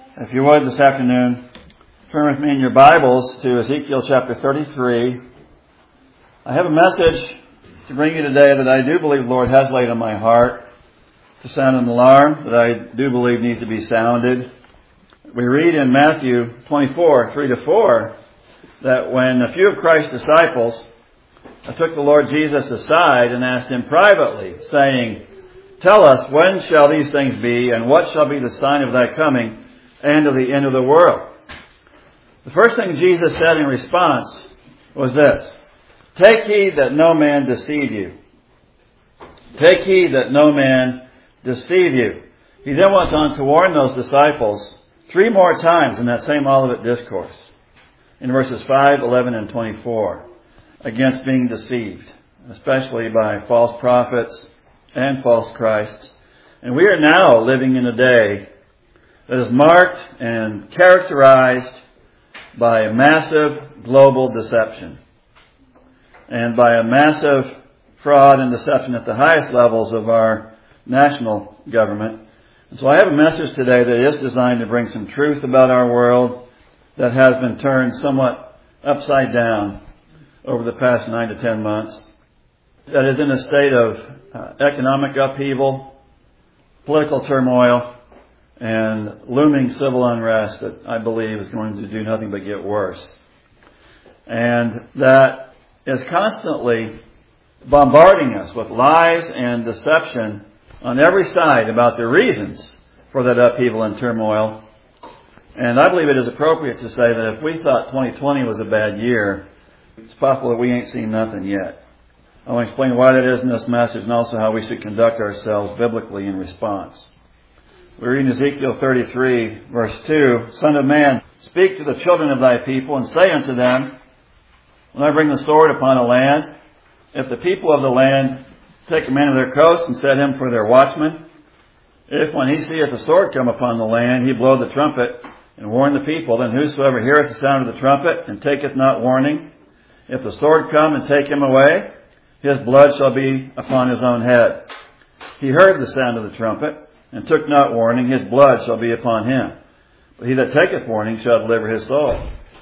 If you would, this afternoon, turn with me in your Bibles to Ezekiel chapter 33. I have a message to bring you today that I do believe the Lord has laid on my heart to sound an alarm that I do believe needs to be sounded. We read in Matthew 24, 3-4, that when a few of Christ's disciples took the Lord Jesus aside and asked him privately, saying, "Tell us, when shall these things be, and what shall be the sign of thy coming and of the end of the world?" The first thing Jesus said in response was this: "Take heed that no man deceive you." Take heed that no man deceive you. He then went on to warn those disciples 3 more times in that same Olivet Discourse, in verses 5, 11, and 24, against being deceived, especially by false prophets and false Christs. And we are now living in a day that is marked and characterized by a massive global deception and by a massive fraud and deception at the highest levels of our national government. And so I have a message today that is designed to bring some truth about our world that has been turned somewhat upside down over the past 9 to 10 months, that is in a state of economic upheaval, political turmoil, and looming civil unrest that I believe is going to do nothing but get worse. And that is constantly bombarding us with lies and deception on every side about the reasons for that upheaval and turmoil. And I believe it is appropriate to say that if we thought 2020 was a bad year, it's possible that we ain't seen nothing yet. I want to explain why that is in this message and also how we should conduct ourselves biblically in response. We read in Ezekiel 33, verse 2, "Son of man, speak to the children of thy people, and say unto them, when I bring the sword upon a land, if the people of the land take a man of their coast and set him for their watchman, if when he seeth the sword come upon the land, he blow the trumpet and warn the people, then whosoever heareth the sound of the trumpet and taketh not warning, if the sword come and take him away, his blood shall be upon his own head. He heard the sound of the trumpet, and took not warning, his blood shall be upon him. But he that taketh warning shall deliver his soul.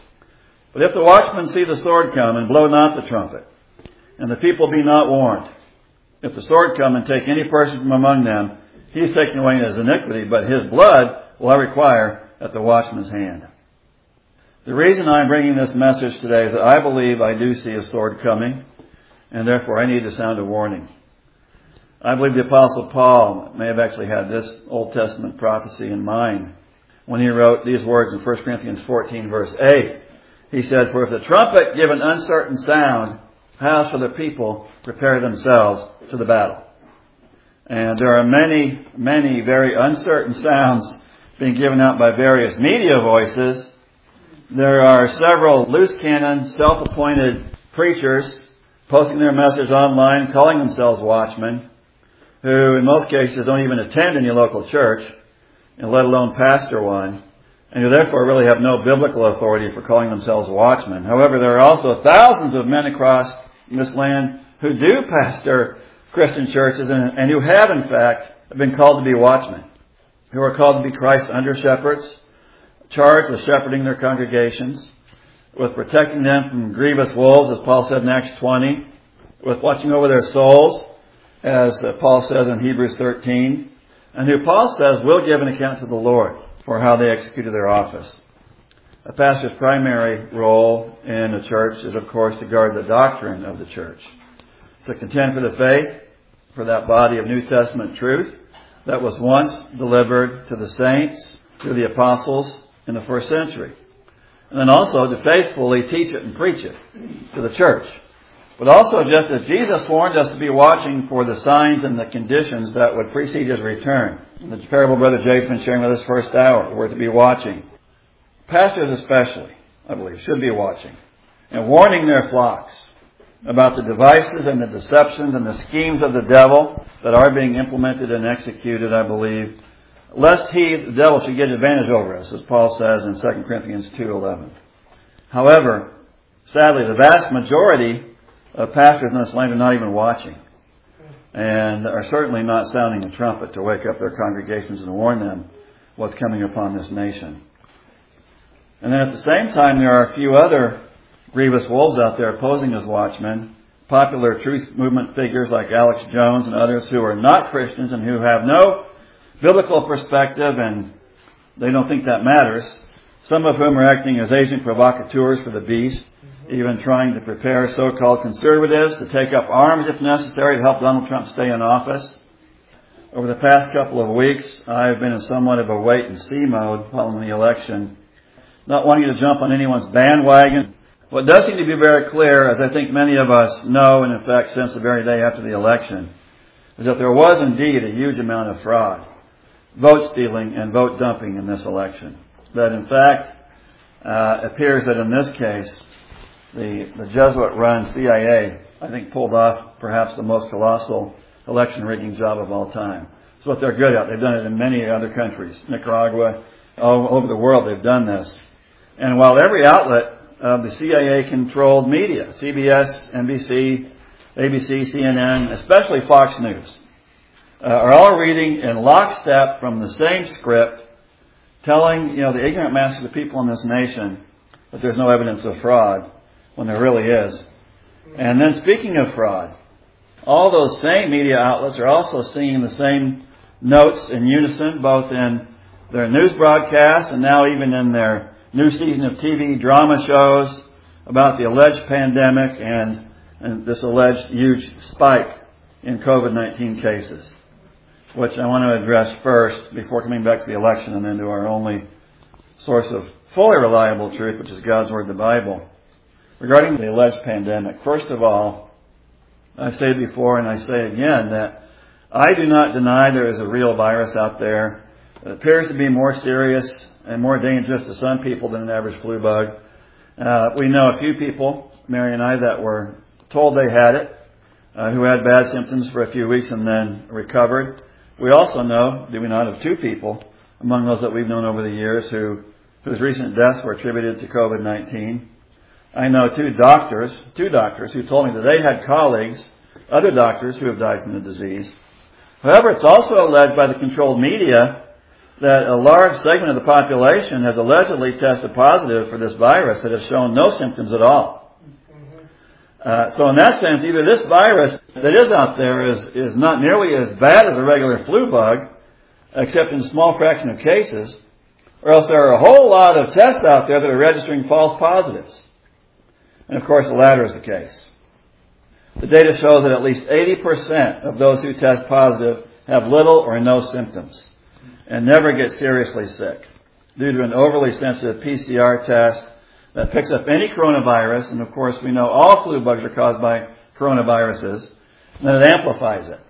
But if the watchman see the sword come, and blow not the trumpet, and the people be not warned, if the sword come and take any person from among them, he is taken away in his iniquity, but his blood will I require at the watchman's hand." The reason I'm bringing this message today is that I believe I do see a sword coming, and therefore I need to sound a warning. I believe the Apostle Paul may have actually had this Old Testament prophecy in mind when he wrote these words in 1 Corinthians 14, verse 8. He said, "For if the trumpet give an uncertain sound, how shall the people prepare themselves to the battle?" And there are many, many very uncertain sounds being given out by various media voices. There are several loose cannon, self-appointed preachers posting their message online, calling themselves watchmen, who in most cases don't even attend any local church, and let alone pastor one, and who therefore really have no biblical authority for calling themselves watchmen. However, there are also thousands of men across this land who do pastor Christian churches and who have, in fact, been called to be watchmen, who are called to be Christ's under-shepherds, charged with shepherding their congregations, with protecting them from grievous wolves, as Paul said in Acts 20, with watching over their souls, as Paul says in Hebrews 13, and who Paul says will give an account to the Lord for how they executed their office. A pastor's primary role in a church is, of course, to guard the doctrine of the church, to contend for the faith, for that body of New Testament truth that was once delivered to the saints, to the apostles in the first century, and then also to faithfully teach it and preach it to the church. But also, just as Jesus warned us to be watching for the signs and the conditions that would precede his return. In the parable Brother Jay's been sharing with us first hour, we're to be watching. Pastors especially, I believe, should be watching and warning their flocks about the devices and the deceptions and the schemes of the devil that are being implemented and executed, I believe, lest the devil should get advantage over us, as Paul says in 2 Corinthians 2:11. However, sadly, the vast majority pastors in this land are not even watching and are certainly not sounding the trumpet to wake up their congregations and warn them was coming upon this nation. And then at the same time, there are a few other grievous wolves out there posing as watchmen. Popular truth movement figures like Alex Jones and others who are not Christians and who have no biblical perspective, and they don't think that matters. Some of whom are acting as agent provocateurs for the beast, even trying to prepare so-called conservatives to take up arms if necessary to help Donald Trump stay in office. Over the past couple of weeks, I've been in somewhat of a wait-and-see mode following the election, not wanting to jump on anyone's bandwagon. What does seem to be very clear, as I think many of us know, and in fact since the very day after the election, is that there was indeed a huge amount of fraud, vote stealing, and vote dumping in this election. That in fact, appears that in this case, the Jesuit-run CIA, I think, pulled off perhaps the most colossal election rigging job of all time. It's what they're good at. They've done it in many other countries. Nicaragua, all over the world they've done this. And while every outlet of the CIA-controlled media, CBS, NBC, ABC, CNN, especially Fox News, are all reading in lockstep from the same script, telling, the ignorant masses of people in this nation that there's no evidence of fraud when there really is. And then speaking of fraud, all those same media outlets are also singing the same notes in unison, both in their news broadcasts and now even in their new season of TV drama shows about the alleged pandemic and this alleged huge spike in COVID-19 cases, which I want to address first before coming back to the election and then to our only source of fully reliable truth, which is God's Word, the Bible. Regarding the alleged pandemic, first of all, I've said before and I say again that I do not deny there is a real virus out there that appears to be more serious and more dangerous to some people than an average flu bug. We know a few people, Mary and I, that were told they had it, who had bad symptoms for a few weeks and then recovered. We also know, do we not, of 2 people among those that we've known over the years whose recent deaths were attributed to COVID-19. I know 2 doctors who told me that they had colleagues, other doctors, who have died from the disease. However, it's also alleged by the controlled media that a large segment of the population has allegedly tested positive for this virus that has shown no symptoms at all. So in that sense, either this virus that is out there is not nearly as bad as a regular flu bug, except in a small fraction of cases, or else there are a whole lot of tests out there that are registering false positives. And of course, the latter is the case. The data shows that at least 80% of those who test positive have little or no symptoms and never get seriously sick due to an overly sensitive PCR test that picks up any coronavirus. And of course, we know all flu bugs are caused by coronaviruses, and then it amplifies it.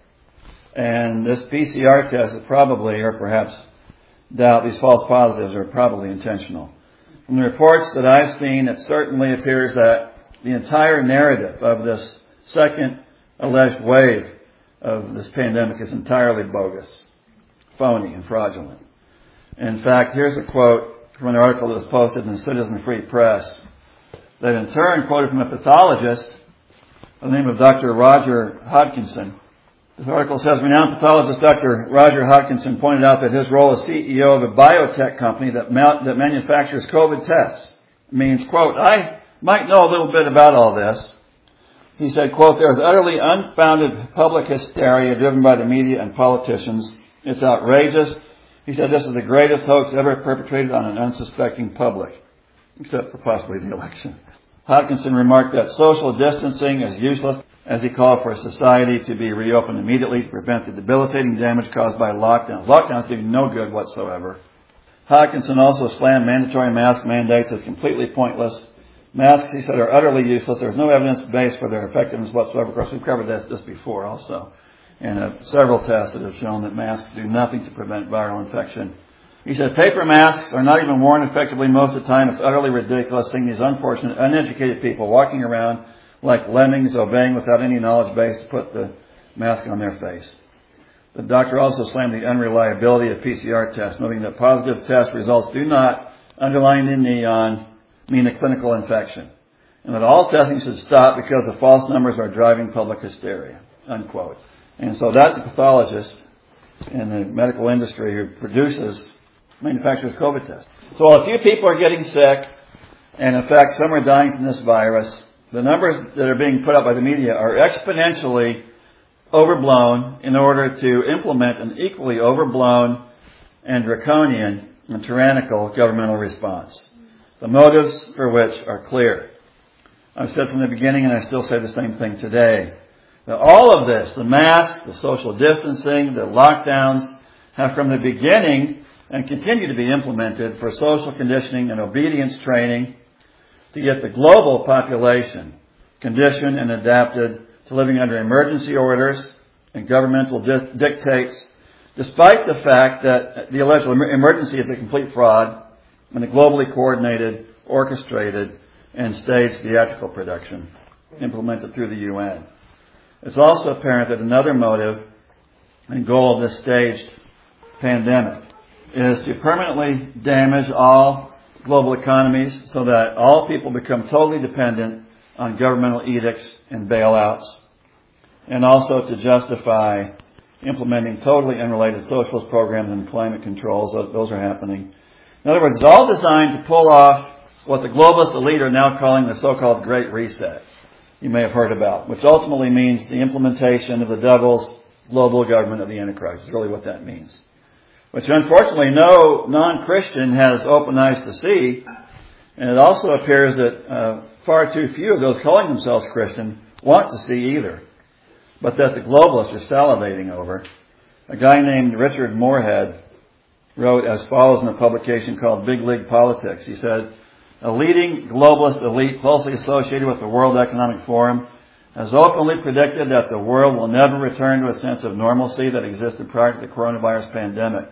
And this PCR test is probably, or perhaps doubt, these false positives are probably intentional. From the reports that I've seen, it certainly appears that the entire narrative of this second alleged wave of this pandemic is entirely bogus, phony, and fraudulent. In fact, here's a quote from an article that was posted in the Citizen Free Press that in turn quoted from a pathologist by the name of Dr. Roger Hodkinson. This article says, renowned pathologist Dr. Roger Hodkinson pointed out that his role as CEO of a biotech company that manufactures COVID tests means, quote, I might know a little bit about all this. He said, quote, there is utterly unfounded public hysteria driven by the media and politicians. It's outrageous. He said this is the greatest hoax ever perpetrated on an unsuspecting public, except for possibly the election. Hodkinson remarked that social distancing is useless, as he called for society to be reopened immediately to prevent the debilitating damage caused by lockdowns. Lockdowns do no good whatsoever. Hodkinson also slammed mandatory mask mandates as completely pointless. Masks, he said, are utterly useless. There's no evidence base for their effectiveness whatsoever. Of course, we've covered this before also. And several tests that have shown that masks do nothing to prevent viral infection. He said paper masks are not even worn effectively most of the time. It's utterly ridiculous seeing these unfortunate, uneducated people walking around like lemmings, obeying without any knowledge base to put the mask on their face. The doctor also slammed the unreliability of PCR tests, noting that positive test results do not, underlined in neon, mean a clinical infection, and that all testing should stop because the false numbers are driving public hysteria, unquote. And so that's a pathologist in the medical industry who produces manufacturer's COVID test. So while a few people are getting sick, and in fact some are dying from this virus, the numbers that are being put up by the media are exponentially overblown in order to implement an equally overblown and draconian and tyrannical governmental response, the motives for which are clear. I've said from the beginning, and I still say the same thing today, that all of this, the masks, the social distancing, the lockdowns, have from the beginning and continue to be implemented for social conditioning and obedience training to get the global population conditioned and adapted to living under emergency orders and governmental dictates, despite the fact that the alleged emergency is a complete fraud and a globally coordinated, orchestrated, and staged theatrical production implemented through the UN. It's also apparent that another motive and goal of this staged pandemic is to permanently damage all global economies so that all people become totally dependent on governmental edicts and bailouts, and also to justify implementing totally unrelated socialist programs and climate controls. Those are happening. In other words, it's all designed to pull off what the globalist elite are now calling the so-called Great Reset, you may have heard about, which ultimately means the implementation of the devil's global government of the Antichrist, is really what that means. Which unfortunately no non-Christian has open eyes to see, and it also appears that far too few of those calling themselves Christian want to see either, but that the globalists are salivating over. A guy named Richard Moorhead wrote as follows in a publication called Big League Politics. He said, a leading globalist elite closely associated with the World Economic Forum has openly predicted that the world will never return to a sense of normalcy that existed prior to the coronavirus pandemic.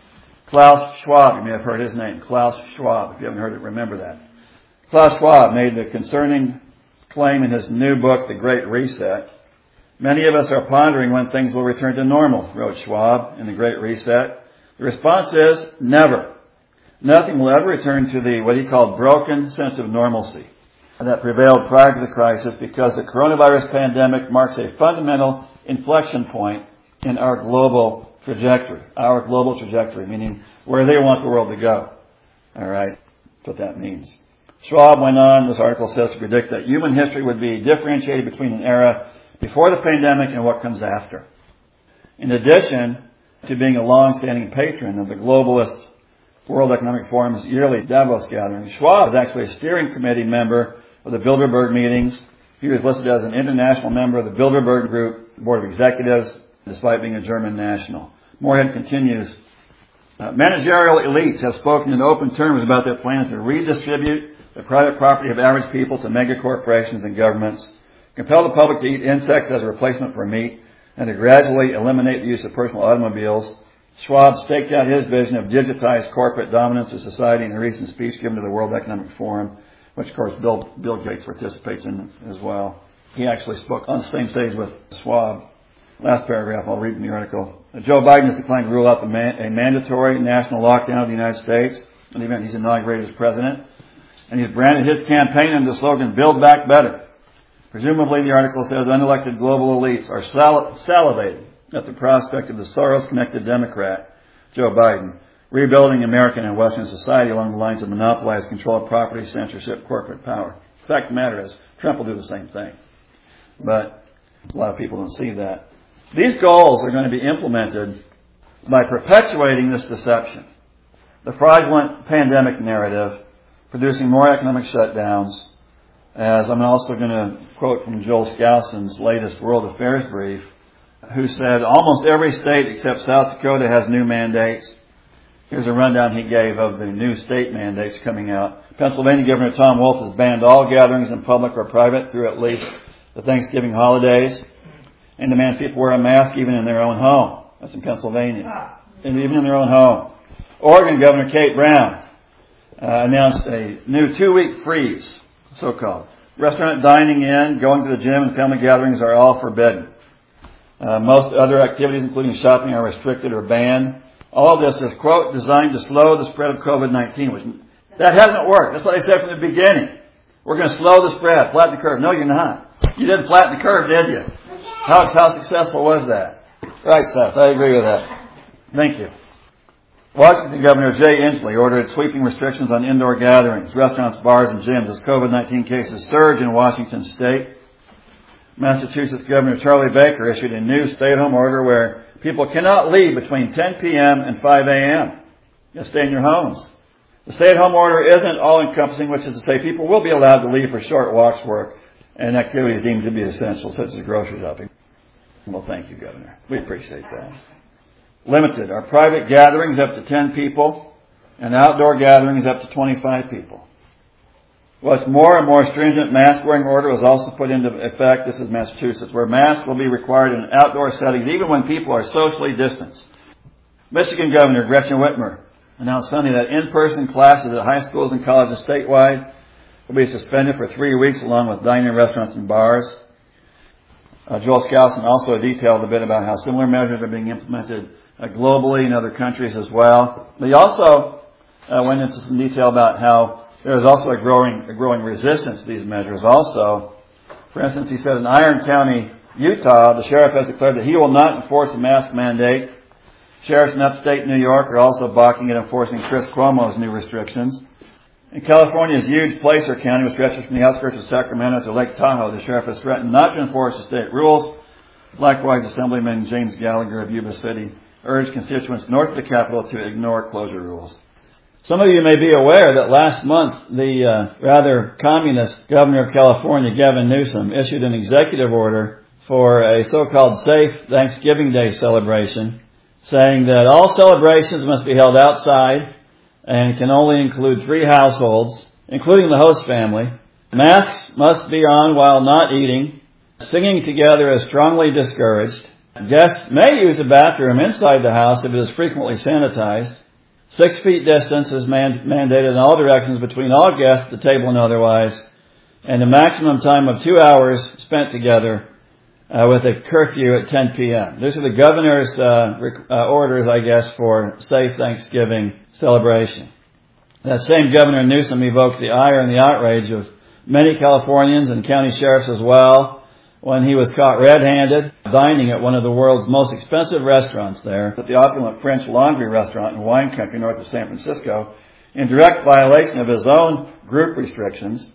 Klaus Schwab, you may have heard his name, Klaus Schwab. If you haven't heard it, remember that. Klaus Schwab made the concerning claim in his new book, The Great Reset. Many of us are pondering when things will return to normal, wrote Schwab in The Great Reset. The response is never. Nothing will ever return to the, what he called, broken sense of normalcy that prevailed prior to the crisis, because the coronavirus pandemic marks a fundamental inflection point in our global trajectory. Our global trajectory, meaning where they want the world to go. All right? That's what that means. Schwab went on, this article says, to predict that human history would be differentiated between an era before the pandemic and what comes after. In addition to being a long-standing patron of the globalist World Economic Forum's yearly Davos gathering, Schwab is actually a steering committee member of the Bilderberg meetings. He was listed as an international member of the Bilderberg Group Board of Executives, despite being a German national. Moorhead continues, managerial elites have spoken in open terms about their plans to redistribute the private property of average people to mega corporations and governments, compel the public to eat insects as a replacement for meat, and to gradually eliminate the use of personal automobiles. Schwab staked out his vision of digitized corporate dominance of society in a recent speech given to the World Economic Forum, which, of course, Bill Gates participates in as well. He actually spoke on the same stage with Schwab. Last paragraph, I'll read from the article. Joe Biden has declined to rule out a mandatory national lockdown of the United States in the event he's inaugurated as president. And he's branded his campaign under the slogan, Build Back Better. Presumably, the article says, unelected global elites are salivating at the prospect of the Soros-connected Democrat, Joe Biden, rebuilding American and Western society along the lines of monopolized control of property, censorship, corporate power. The fact of the matter is, Trump will do the same thing. But a lot of people don't see that. These goals are going to be implemented by perpetuating this deception. The fraudulent pandemic narrative, producing more economic shutdowns, as I'm also going to quote from Joel Skousen's latest World Affairs brief, who said almost every state except South Dakota has new mandates. Here's a rundown he gave of the new state mandates coming out. Pennsylvania Governor Tom Wolf has banned all gatherings in public or private through at least the Thanksgiving holidays, and demands people wear a mask even in their own home. That's in Pennsylvania. And even in their own home. Oregon Governor Kate Brown announced a new 2-week freeze, so-called. Restaurant dining in, going to the gym, and family gatherings are all forbidden. Most other activities, including shopping, are restricted or banned. All of this is, quote, designed to slow the spread of COVID-19. Which, that hasn't worked. That's what I said from the beginning. We're going to slow the spread, flatten the curve. No, you're not. You didn't flatten the curve, did you? How successful was that? Right, Seth. I agree with that. Thank you. Washington Governor Jay Inslee ordered sweeping restrictions on indoor gatherings, restaurants, bars, and gyms as COVID-19 cases surge in Washington state. Massachusetts Governor Charlie Baker issued a new stay-at-home order where people cannot leave between 10 p.m. and 5 a.m. You stay in your homes. The stay-at-home order isn't all-encompassing, which is to say people will be allowed to leave for short walks, work, and activities deemed to be essential, such as grocery shopping. Well, thank you, Governor. We appreciate that. Limited are private gatherings up to 10 people and outdoor gatherings up to 25 people. What's more, a more stringent mask-wearing order was also put into effect. This is Massachusetts, where masks will be required in outdoor settings even when people are socially distanced. Michigan Governor Gretchen Whitmer announced Sunday that in-person classes at high schools and colleges statewide will be suspended for 3 weeks, along with dining restaurants and bars. Joel Skousen also detailed a bit about how similar measures are being implemented globally in other countries as well. But he also went into some detail about how there is also a growing resistance to these measures also. For instance, he said in Iron County, Utah, the sheriff has declared that he will not enforce a mask mandate. Sheriffs in upstate New York are also balking at enforcing Chris Cuomo's new restrictions. In California's huge Placer County, which stretches from the outskirts of Sacramento to Lake Tahoe, the sheriff has threatened not to enforce the state rules. Likewise, Assemblyman James Gallagher of Yuba City urged constituents north of the Capitol to ignore closure rules. Some of you may be aware that last month, the rather communist governor of California, Gavin Newsom, issued an executive order for a so-called safe Thanksgiving Day celebration, saying that all celebrations must be held outside and can only include 3 households, including the host family. Masks must be on while not eating. Singing together is strongly discouraged. Guests may use a bathroom inside the house if it is frequently sanitized. 6 feet distance is mandated in all directions between all guests at the table and otherwise, and a maximum time of 2 hours spent together with a curfew at 10 p.m. These are the governor's orders, I guess, for safe Thanksgiving celebration. That same Governor Newsom evoked the ire and the outrage of many Californians and county sheriffs as well when he was caught red-handed dining at one of the world's most expensive restaurants there, at the opulent French Laundry restaurant in wine country north of San Francisco, in direct violation of his own group restrictions.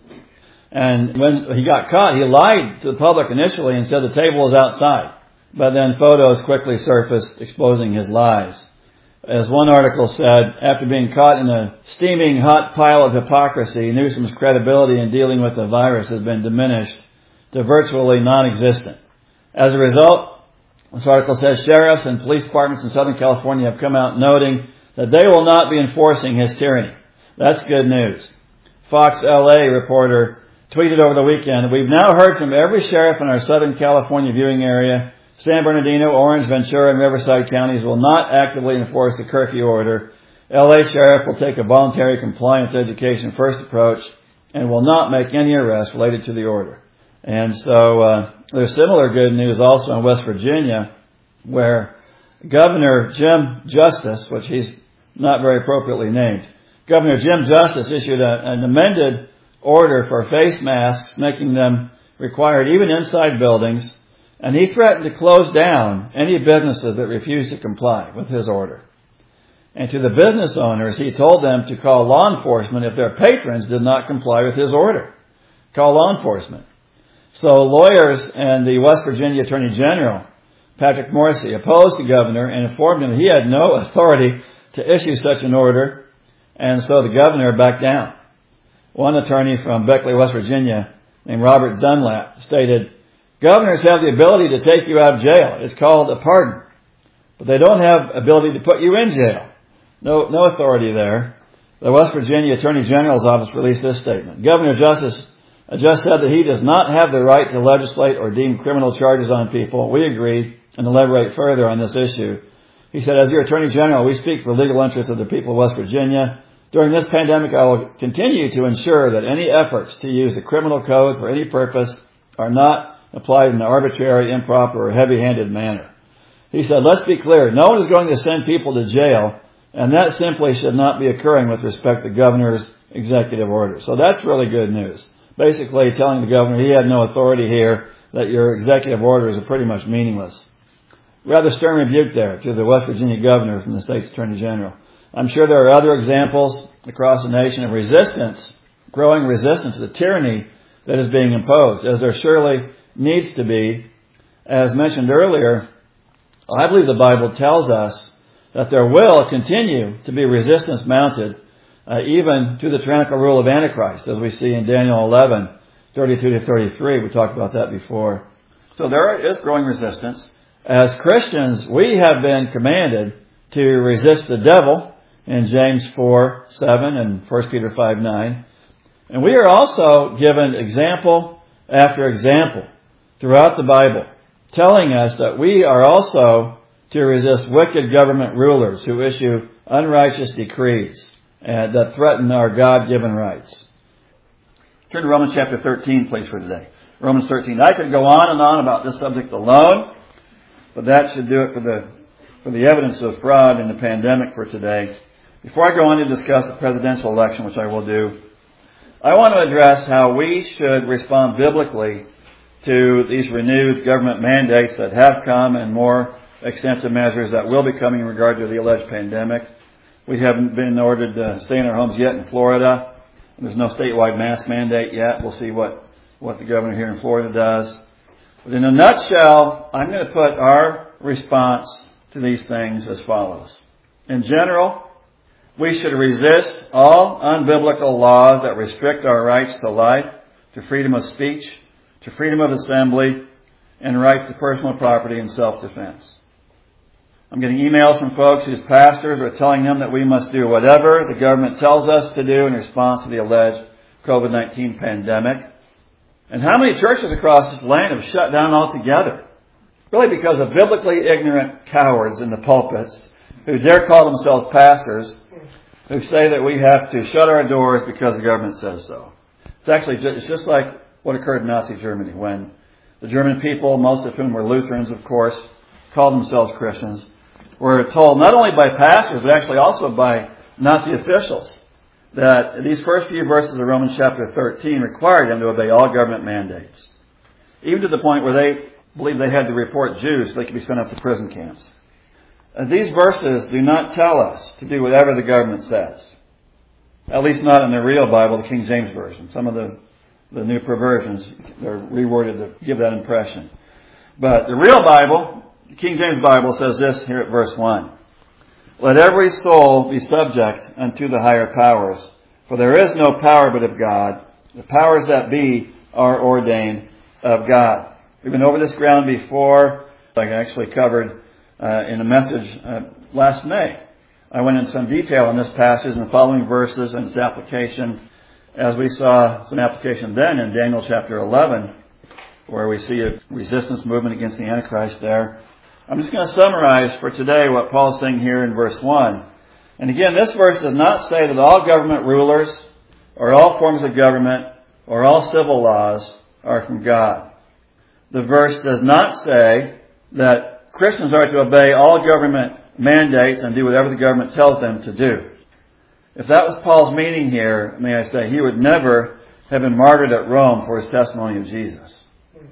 And when he got caught, he lied to the public initially and said the table was outside. But then photos quickly surfaced exposing his lies. As one article said, after being caught in a steaming hot pile of hypocrisy, Newsom's credibility in dealing with the virus has been diminished to virtually non-existent. As a result, this article says sheriffs and police departments in Southern California have come out noting that they will not be enforcing his tyranny. That's good news. Fox LA reporter tweeted over the weekend, "We've now heard from every sheriff in our Southern California viewing area. San Bernardino, Orange, Ventura, and Riverside counties will not actively enforce the curfew order. LA Sheriff will take a voluntary compliance education first approach and will not make any arrests related to the order." And so there's similar good news also in West Virginia, where Governor Jim Justice, which he's not very appropriately named, Governor Jim Justice issued an amended order for face masks, making them required even inside buildings, and he threatened to close down any businesses that refused to comply with his order. And to the business owners, he told them to call law enforcement if their patrons did not comply with his order. Call law enforcement. So lawyers and the West Virginia Attorney General, Patrick Morrisey, opposed the governor and informed him he had no authority to issue such an order, and so the governor backed down. One attorney from Beckley, West Virginia, named Robert Dunlap, stated, "Governors have the ability to take you out of jail. It's called a pardon. But they don't have ability to put you in jail." No authority there. The West Virginia Attorney General's office released this statement. Governor Justice just said that he does not have the right to legislate or deem criminal charges on people. We agreed and elaborate further on this issue. He said, "As your Attorney General, we speak for legal interests of the people of West Virginia. During this pandemic, I will continue to ensure that any efforts to use the criminal code for any purpose are not applied in an arbitrary, improper, or heavy-handed manner." He said, "Let's be clear. No one is going to send people to jail, and that simply should not be occurring with respect to the governor's executive order." So that's really good news. Basically telling the governor he had no authority here, that your executive orders are pretty much meaningless. Rather stern rebuke there to the West Virginia governor from the state's Attorney General. I'm sure there are other examples across the nation of resistance, growing resistance to the tyranny that is being imposed, as there surely needs to be. As mentioned earlier, I believe the Bible tells us that there will continue to be resistance mounted even to the tyrannical rule of Antichrist, as we see in Daniel 11, 32 to 33. We talked about that before. So there is growing resistance. As Christians, we have been commanded to resist the devil in James 4, 7 and 1 Peter 5, 9. And we are also given example after example throughout the Bible, telling us that we are also to resist wicked government rulers who issue unrighteous decrees that threaten our God-given rights. Turn to Romans chapter 13, please, for today. Romans 13. I could go on and on about this subject alone, but that should do it for the evidence of fraud in the pandemic for today. Before I go on to discuss the presidential election, which I will do, I want to address how we should respond biblically to these renewed government mandates that have come and more extensive measures that will be coming in regard to the alleged pandemic. We haven't been ordered to stay in our homes yet in Florida. There's no statewide mask mandate yet. We'll see what the governor here in Florida does. But in a nutshell, I'm going to put our response to these things as follows. In general, we should resist all unbiblical laws that restrict our rights to life, to freedom of speech, to freedom of assembly, and rights to personal property and self-defense. I'm getting emails from folks whose pastors are telling them that we must do whatever the government tells us to do in response to the alleged COVID-19 pandemic. And how many churches across this land have shut down altogether? Really because of biblically ignorant cowards in the pulpits who dare call themselves pastors, who say that we have to shut our doors because the government says so. It's just like what occurred in Nazi Germany when the German people, most of whom were Lutherans, of course, called themselves Christians, were told not only by pastors, but actually also by Nazi officials, that these first few verses of Romans chapter 13 required them to obey all government mandates, even to the point where they believed they had to report Jews so they could be sent up to prison camps. These verses do not tell us to do whatever the government says, at least not in the real Bible, the King James Version. Some of the new perversions are reworded to give that impression. But the real Bible, the King James Bible, says this here at verse 1. Let every soul be subject unto the higher powers, for there is no power but of God. The powers that be are ordained of God. We've been over this ground before. I actually covered in a message last May. I went into some detail on this passage and the following verses and its application, as we saw some application then in Daniel chapter 11, where we see a resistance movement against the Antichrist there. I'm just going to summarize for today what Paul's saying here in verse 1. And again, this verse does not say that all government rulers or all forms of government or all civil laws are from God. The verse does not say that Christians are to obey all government mandates and do whatever the government tells them to do. If that was Paul's meaning here, may I say, he would never have been martyred at Rome for his testimony of Jesus.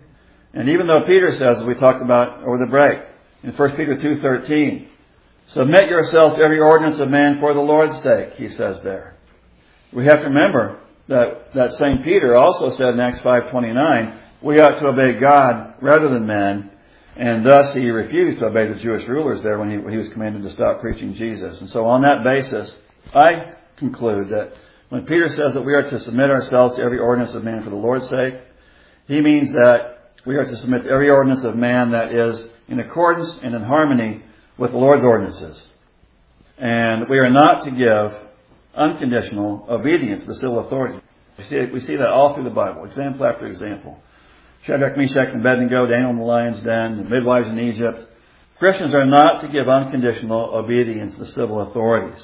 And even though Peter says, as we talked about over the break, in 1 Peter 2:13, submit yourself to every ordinance of man for the Lord's sake, he says there. We have to remember that St. Peter also said in Acts 5:29, we ought to obey God rather than men, and thus he refused to obey the Jewish rulers there when he was commanded to stop preaching Jesus. And so on that basis, I conclude that when Peter says that we are to submit ourselves to every ordinance of man for the Lord's sake, he means that we are to submit to every ordinance of man that is in accordance and in harmony with the Lord's ordinances. And we are not to give unconditional obedience to the civil authority. We see that all through the Bible, example after example. Shadrach, Meshach, and Abednego, Daniel in the lion's den, the midwives in Egypt. Christians are not to give unconditional obedience to the civil authorities.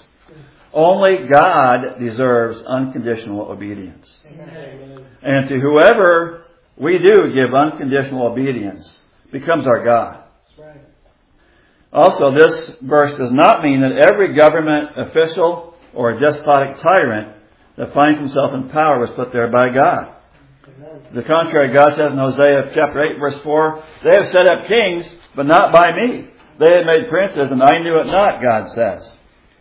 Only God deserves unconditional obedience. Amen. And to whoever we do give unconditional obedience becomes our God. That's right. Also, this verse does not mean that every government official or despotic tyrant that finds himself in power was put there by God. Amen. To the contrary, God says in Hosea chapter 8, verse 4, they have set up kings, but not by me. They have made princes, and I knew it not, God says.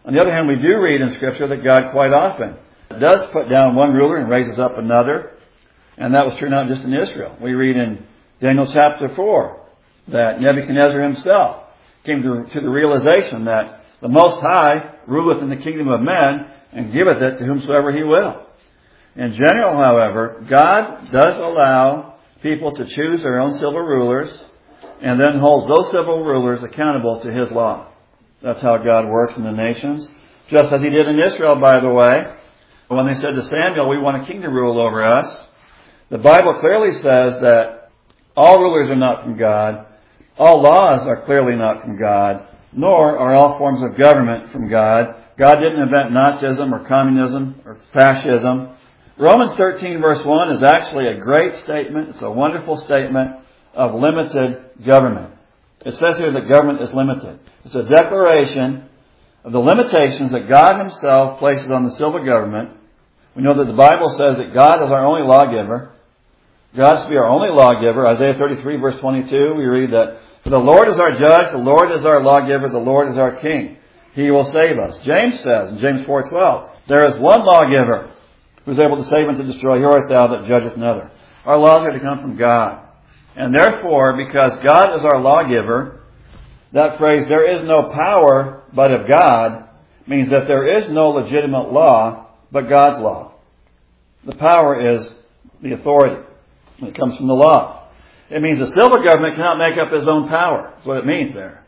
On the other hand, we do read in Scripture that God quite often does put down one ruler and raises up another. And that was true not just in Israel. We read in Daniel chapter 4 that Nebuchadnezzar himself came to the realization that the Most High ruleth in the kingdom of men and giveth it to whomsoever he will. In general, however, God does allow people to choose their own civil rulers and then holds those civil rulers accountable to his law. That's how God works in the nations. Just as he did in Israel, by the way. When they said to Samuel, we want a king to rule over us, the Bible clearly says that all rulers are not from God, all laws are clearly not from God, nor are all forms of government from God. God didn't invent Nazism or communism or fascism. Romans 13 verse 1 is actually a great statement. It's a wonderful statement of limited government. It says here that government is limited. It's a declaration of the limitations that God himself places on the civil government. We know that the Bible says that God is our only lawgiver. God is to be our only lawgiver. Isaiah 33 verse 22, we read that, for the Lord is our judge, the Lord is our lawgiver, the Lord is our king. He will save us. James says in James 4:12, there is one lawgiver who is able to save and to destroy. Hear art thou that judgeth another. Our laws are to come from God. And therefore, because God is our lawgiver, that phrase, there is no power but of God, means that there is no legitimate law but God's law. The power is the authority. It comes from the law. It means the civil government cannot make up its own power. That's what it means there.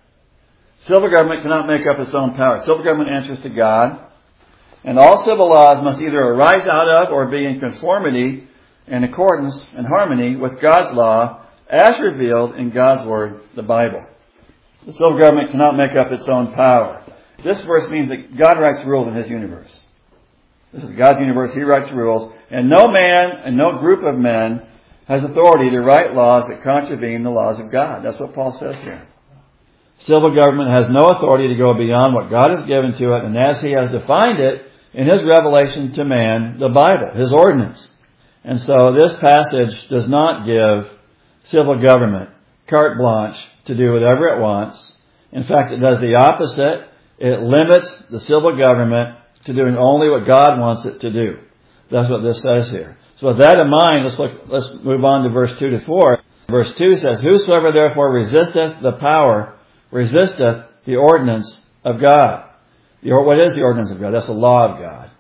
Civil government cannot make up its own power. Civil government answers to God. And all civil laws must either arise out of or be in conformity, in accordance, in harmony with God's law as revealed in God's Word, the Bible. The civil government cannot make up its own power. This verse means that God writes rules in His universe. This is God's universe. He writes rules. And no man and no group of men has authority to write laws that contravene the laws of God. That's what Paul says here. Civil government has no authority to go beyond what God has given to it and as He has defined it in His revelation to man, the Bible, His ordinance. And so this passage does not give civil government carte blanche to do whatever it wants. In fact, it does the opposite. It limits the civil government to doing only what God wants it to do. That's what this says here. So with that in mind, let's move on to verse 2 to 4. Verse 2 says, whosoever therefore resisteth the power, resisteth the ordinance of God. What is the ordinance of God? That's the law of God.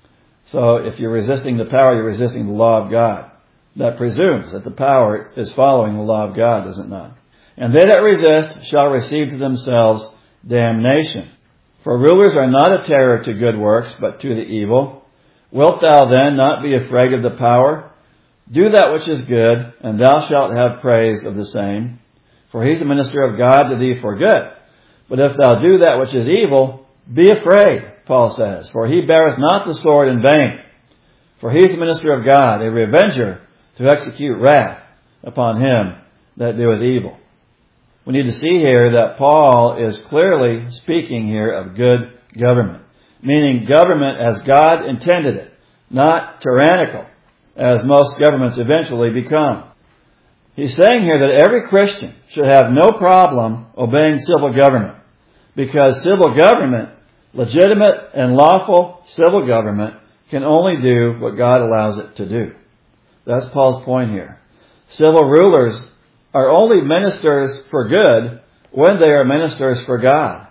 So if you're resisting the power, you're resisting the law of God. That presumes that the power is following the law of God, does it not? And they that resist shall receive to themselves damnation. For rulers are not a terror to good works, but to the evil. Wilt thou then not be afraid of the power? Do that which is good, and thou shalt have praise of the same. For He's a minister of God to thee for good. But if thou do that which is evil, be afraid, Paul says. For He beareth not the sword in vain. For He is a minister of God, a revenger to execute wrath upon him that doeth evil. We need to see here that Paul is clearly speaking here of good government, meaning government as God intended it, not tyrannical, as most governments eventually become. He's saying here that every Christian should have no problem obeying civil government, because civil government, legitimate and lawful civil government, can only do what God allows it to do. That's Paul's point here. Civil rulers are only ministers for good when they are ministers for God.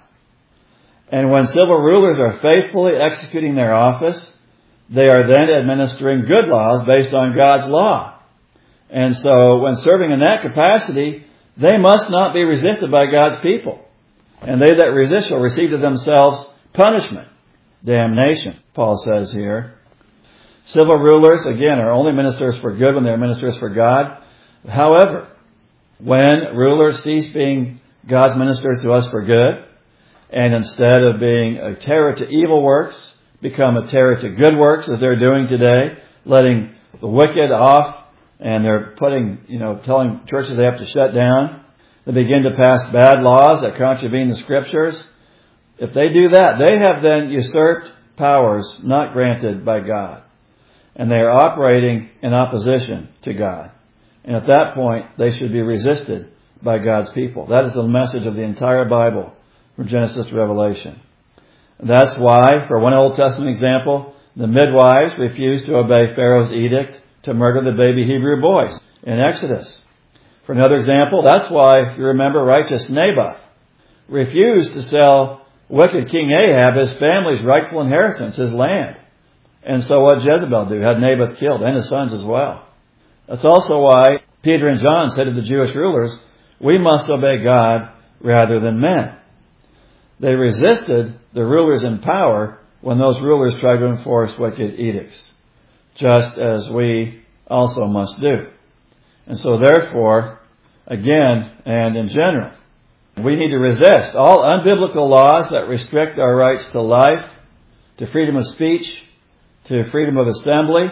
And when civil rulers are faithfully executing their office, they are then administering good laws based on God's law. And so when serving in that capacity, they must not be resisted by God's people. And they that resist shall receive to themselves punishment, damnation, Paul says here. Civil rulers, again, are only ministers for good when they are ministers for God. However, when rulers cease being God's ministers to us for good, and instead of being a terror to evil works, become a terror to good works, as they're doing today, letting the wicked off, and they're telling churches they have to shut down. They begin to pass bad laws that contravene the Scriptures. If they do that, they have then usurped powers not granted by God. And they are operating in opposition to God. And at that point, they should be resisted by God's people. That is the message of the entire Bible, from Genesis to Revelation. That's why, for one Old Testament example, the midwives refused to obey Pharaoh's edict to murder the baby Hebrew boys in Exodus. For another example, that's why, if you remember, righteous Naboth refused to sell wicked King Ahab his family's rightful inheritance, his land. And so what did Jezebel do? Had Naboth killed, and his sons as well. That's also why Peter and John said to the Jewish rulers, we must obey God rather than men. They resisted the rulers in power when those rulers tried to enforce wicked edicts, just as we also must do. And so therefore, again and in general, we need to resist all unbiblical laws that restrict our rights to life, to freedom of speech, to freedom of assembly,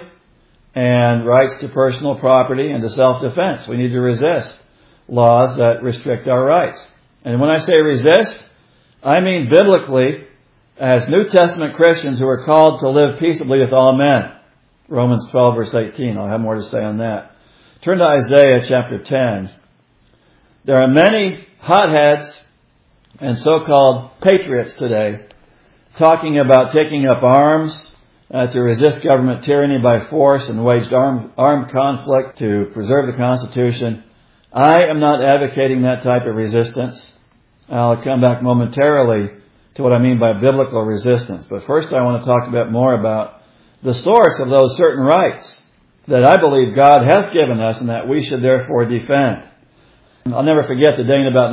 and rights to personal property and to self-defense. We need to resist laws that restrict our rights. And when I say resist, I mean biblically as New Testament Christians who are called to live peaceably with all men. Romans 12 verse 18. I'll have more to say on that. Turn to Isaiah chapter 10. There are many hotheads and so-called patriots today talking about taking up arms to resist government tyranny by force and waged armed conflict to preserve the Constitution. I am not advocating that type of resistance. I'll come back momentarily to what I mean by biblical resistance. But first I want to talk a bit more about the source of those certain rights that I believe God has given us and that we should therefore defend. I'll never forget the day in about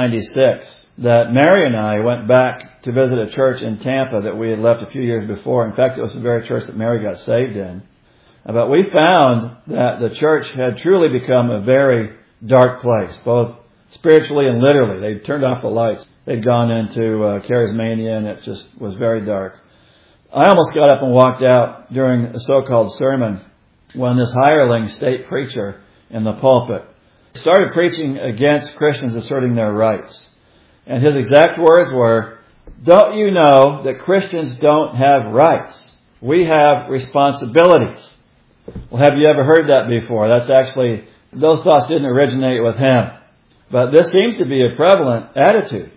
1996 that Mary and I went back to visit a church in Tampa that we had left a few years before. In fact, it was the very church that Mary got saved in. But we found that the church had truly become a very dark place, both spiritually and literally. They'd turned off the lights. They'd gone into charismania, and it just was very dark. I almost got up and walked out during a so-called sermon when this hireling state preacher in the pulpit started preaching against Christians asserting their rights. And his exact words were, don't you know that Christians don't have rights? We have responsibilities. Well, have you ever heard that before? That's actually, those thoughts didn't originate with him. But this seems to be a prevalent attitude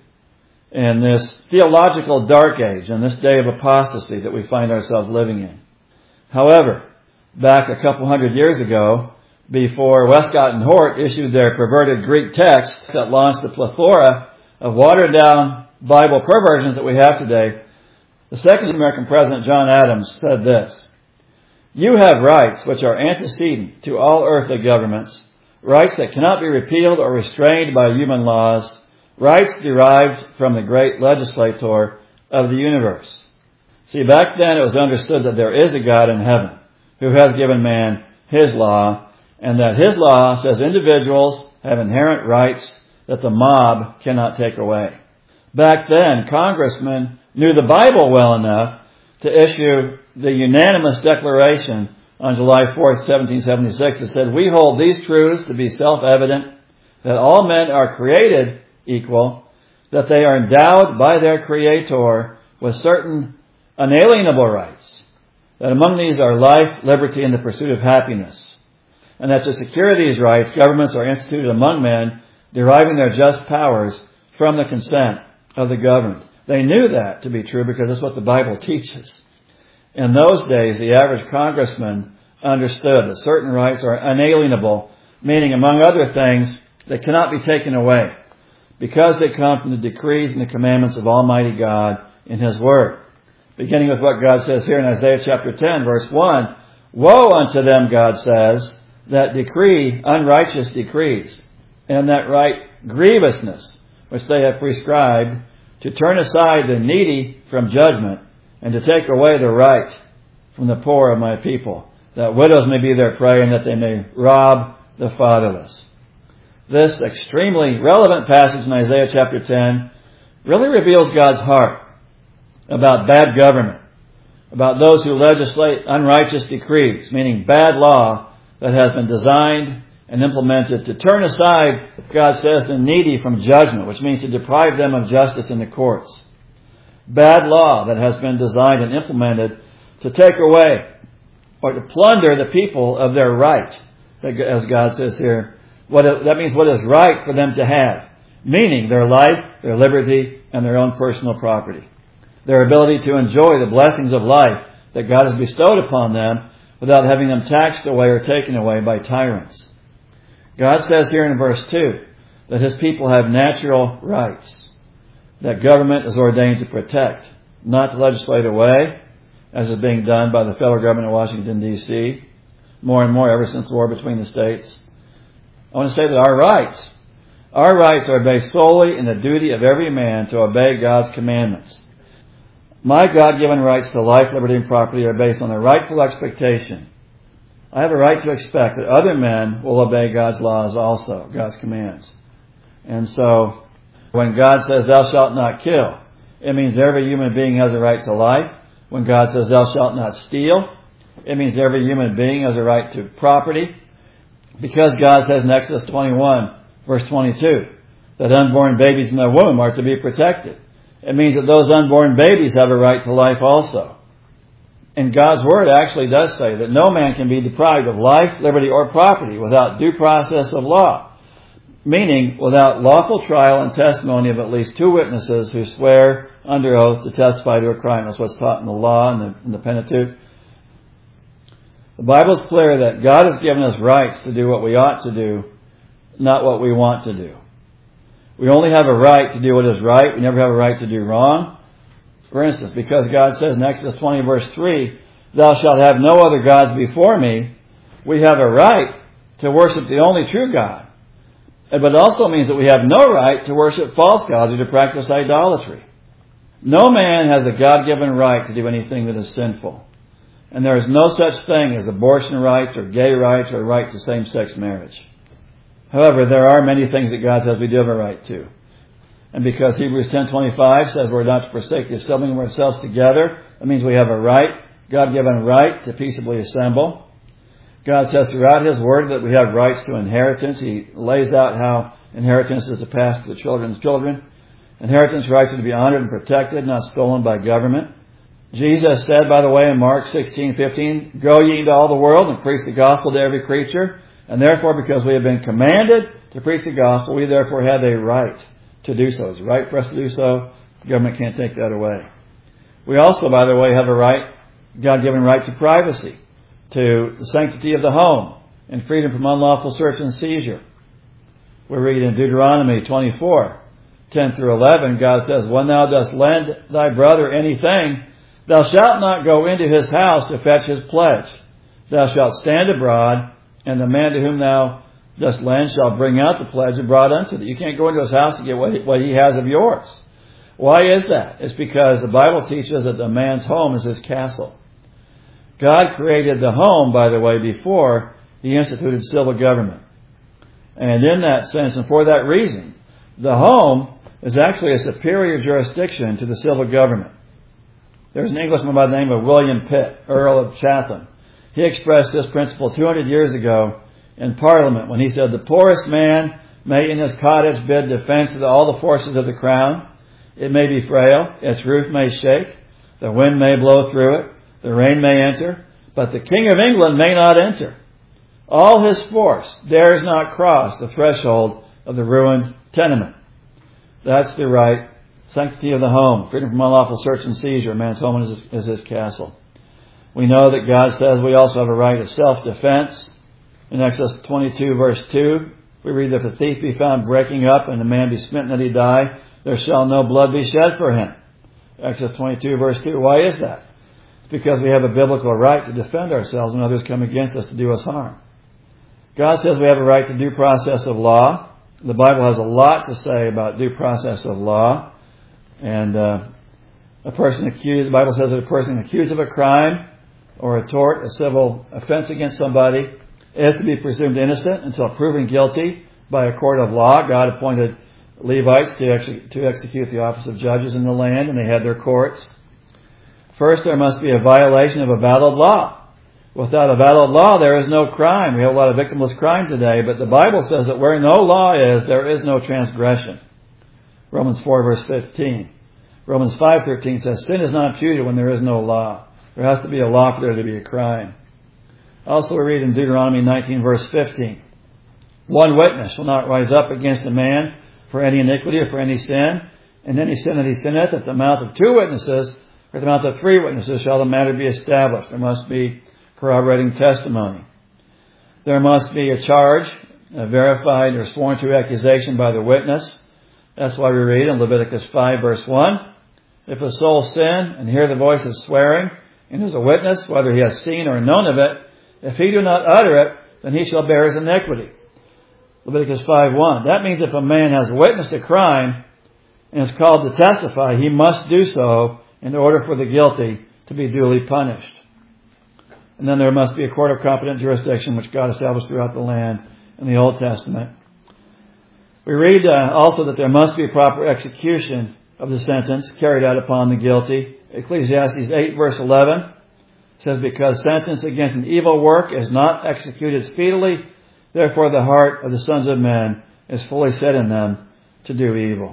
in this theological dark age, in this day of apostasy that we find ourselves living in. However, back a couple hundred years ago, before Westcott and Hort issued their perverted Greek text that launched the plethora of watered-down Bible perversions that we have today, the second American president, John Adams, said this: you have rights which are antecedent to all earthly governments, rights that cannot be repealed or restrained by human laws, rights derived from the great legislator of the universe. See, back then it was understood that there is a God in heaven who has given man his law, and that his law says individuals have inherent rights that the mob cannot take away. Back then, congressmen knew the Bible well enough to issue the unanimous declaration on July 4th, 1776 that said, we hold these truths to be self-evident, that all men are created equal, that they are endowed by their Creator with certain unalienable rights, that among these are life, liberty, and the pursuit of happiness, and that to secure these rights, governments are instituted among men, deriving their just powers from the consent of the governed. They knew that to be true because that's what the Bible teaches. In those days, the average congressman understood that certain rights are unalienable, meaning, among other things, they cannot be taken away because they come from the decrees and the commandments of Almighty God in His Word. Beginning with what God says here in Isaiah chapter 10, verse 1, woe unto them, God says, that decree unrighteous decrees, and that write grievousness, which they have prescribed, to turn aside the needy from judgment, and to take away the right from the poor of my people, that widows may be their prey, and that they may rob the fatherless. This extremely relevant passage in Isaiah chapter 10 really reveals God's heart about bad government, about those who legislate unrighteous decrees, meaning bad law that has been designed and implemented to turn aside, God says, the needy from judgment, which means to deprive them of justice in the courts. Bad law that has been designed and implemented to take away or to plunder the people of their right, as God says here. That means what is right for them to have, meaning their life, their liberty, and their own personal property. their ability to enjoy the blessings of life that God has bestowed upon them without having them taxed away or taken away by tyrants. God says here in verse 2 that His people have natural rights that government is ordained to protect, not to legislate away, as is being done by the federal government of Washington, D.C., more and more ever since the war between the states. I want to say that our rights are based solely in the duty of every man to obey God's commandments. My God-given rights to life, liberty, and property are based on a rightful expectation. I have a right to expect that other men will obey God's laws also, God's commands. And so, when God says, "Thou shalt not kill," it means every human being has a right to life. When God says, "Thou shalt not steal," it means every human being has a right to property. Because God says in Exodus 21, verse 22, that unborn babies in the womb are to be protected, it means that those unborn babies have a right to life also. And God's Word actually does say that no man can be deprived of life, liberty, or property without due process of law, meaning without lawful trial and testimony of at least 2 witnesses who swear under oath to testify to a crime. That's what's taught in the law and in the Pentateuch. The Bible is clear that God has given us rights to do what we ought to do, not what we want to do. We only have a right to do what is right. We never have a right to do wrong. For instance, because God says in Exodus 20 verse 3, "Thou shalt have no other gods before me," we have a right to worship the only true God. But it also means that we have no right to worship false gods or to practice idolatry. No man has a God-given right to do anything that is sinful. And there is no such thing as abortion rights or gay rights or right to same-sex marriage. However, there are many things that God says we do have a right to. And because Hebrews 10:25 says we're not to forsake the assembling of ourselves together, that means we have a right, God-given right, to peaceably assemble. God says throughout His Word that we have rights to inheritance. He lays out how inheritance is to pass to the children's children. Inheritance rights are to be honored and protected, not stolen by government. Jesus said, by the way, in Mark 16:15, "Go ye into all the world and preach the gospel to every creature." And therefore, because we have been commanded to preach the gospel, we therefore have a right to do so. It's right for us to do so. The government can't take that away. We also, by the way, have a right, God-given right to privacy, to the sanctity of the home, and freedom from unlawful search and seizure. We read in Deuteronomy 24:10 through 11, God says, "When thou dost lend thy brother anything, thou shalt not go into his house to fetch his pledge. Thou shalt stand abroad, and the man to whom thou dost lend shall bring out the pledge and brought unto thee." You can't go into his house to get what he has of yours. Why is that? It's because the Bible teaches that the man's home is his castle. God created the home, by the way, before He instituted civil government. And in that sense, and for that reason, the home is actually a superior jurisdiction to the civil government. There's an Englishman by the name of William Pitt, Earl of Chatham. He expressed this principle 200 years ago in Parliament when he said, "The poorest man may in his cottage bid defense to all the forces of the crown. It may be frail, its roof may shake, the wind may blow through it, the rain may enter, but the King of England may not enter. All his force dares not cross the threshold of the ruined tenement." That's the right. Sanctity of the home, freedom from unlawful search and seizure. Man's home is his castle. We know that God says we also have a right of self-defense. In Exodus 22 verse 2, we read, "If a thief be found breaking up and the man be smitten that he die, there shall no blood be shed for him." Exodus 22 verse 2. Why is that? It's because we have a biblical right to defend ourselves when others come against us to do us harm. God says we have a right to due process of law. The Bible has a lot to say about due process of law. And a person accused, the Bible says that a person accused of a crime or a tort, a civil offense against somebody, is to be presumed innocent until proven guilty by a court of law. God appointed Levites to execute the office of judges in the land, and they had their courts. First, there must be a violation of a valid law. Without a valid law, there is no crime. We have a lot of victimless crime today, but the Bible says that where no law is, there is no transgression. Romans 4 verse 15. Romans 5:13 says, "Sin is not imputed when there is no law." There has to be a law for there to be a crime. Also we read in Deuteronomy 19 verse 15, "One witness shall not rise up against a man for any iniquity or for any sin, And any sin that he sinneth, at the mouth of 2 witnesses, or at the mouth of 3 witnesses, shall the matter be established. There must be corroborating testimony. There must be a charge, a verified or sworn to accusation by the witness. That's why we read in Leviticus 5 verse 1, if a soul sin and hear the voice of swearing, and is a witness, whether he has seen or known of it, if he do not utter it, then he shall bear his iniquity. Leviticus 5:1. That means if a man has witnessed a crime and is called to testify, he must do so in order for the guilty to be duly punished. And then there must be a court of competent jurisdiction which God established throughout the land in the Old Testament. We read also that there must be a proper execution of the sentence carried out upon the guilty. Ecclesiastes 8 verse 11 says, because sentence against an evil work is not executed speedily, therefore the heart of the sons of men is fully set in them to do evil.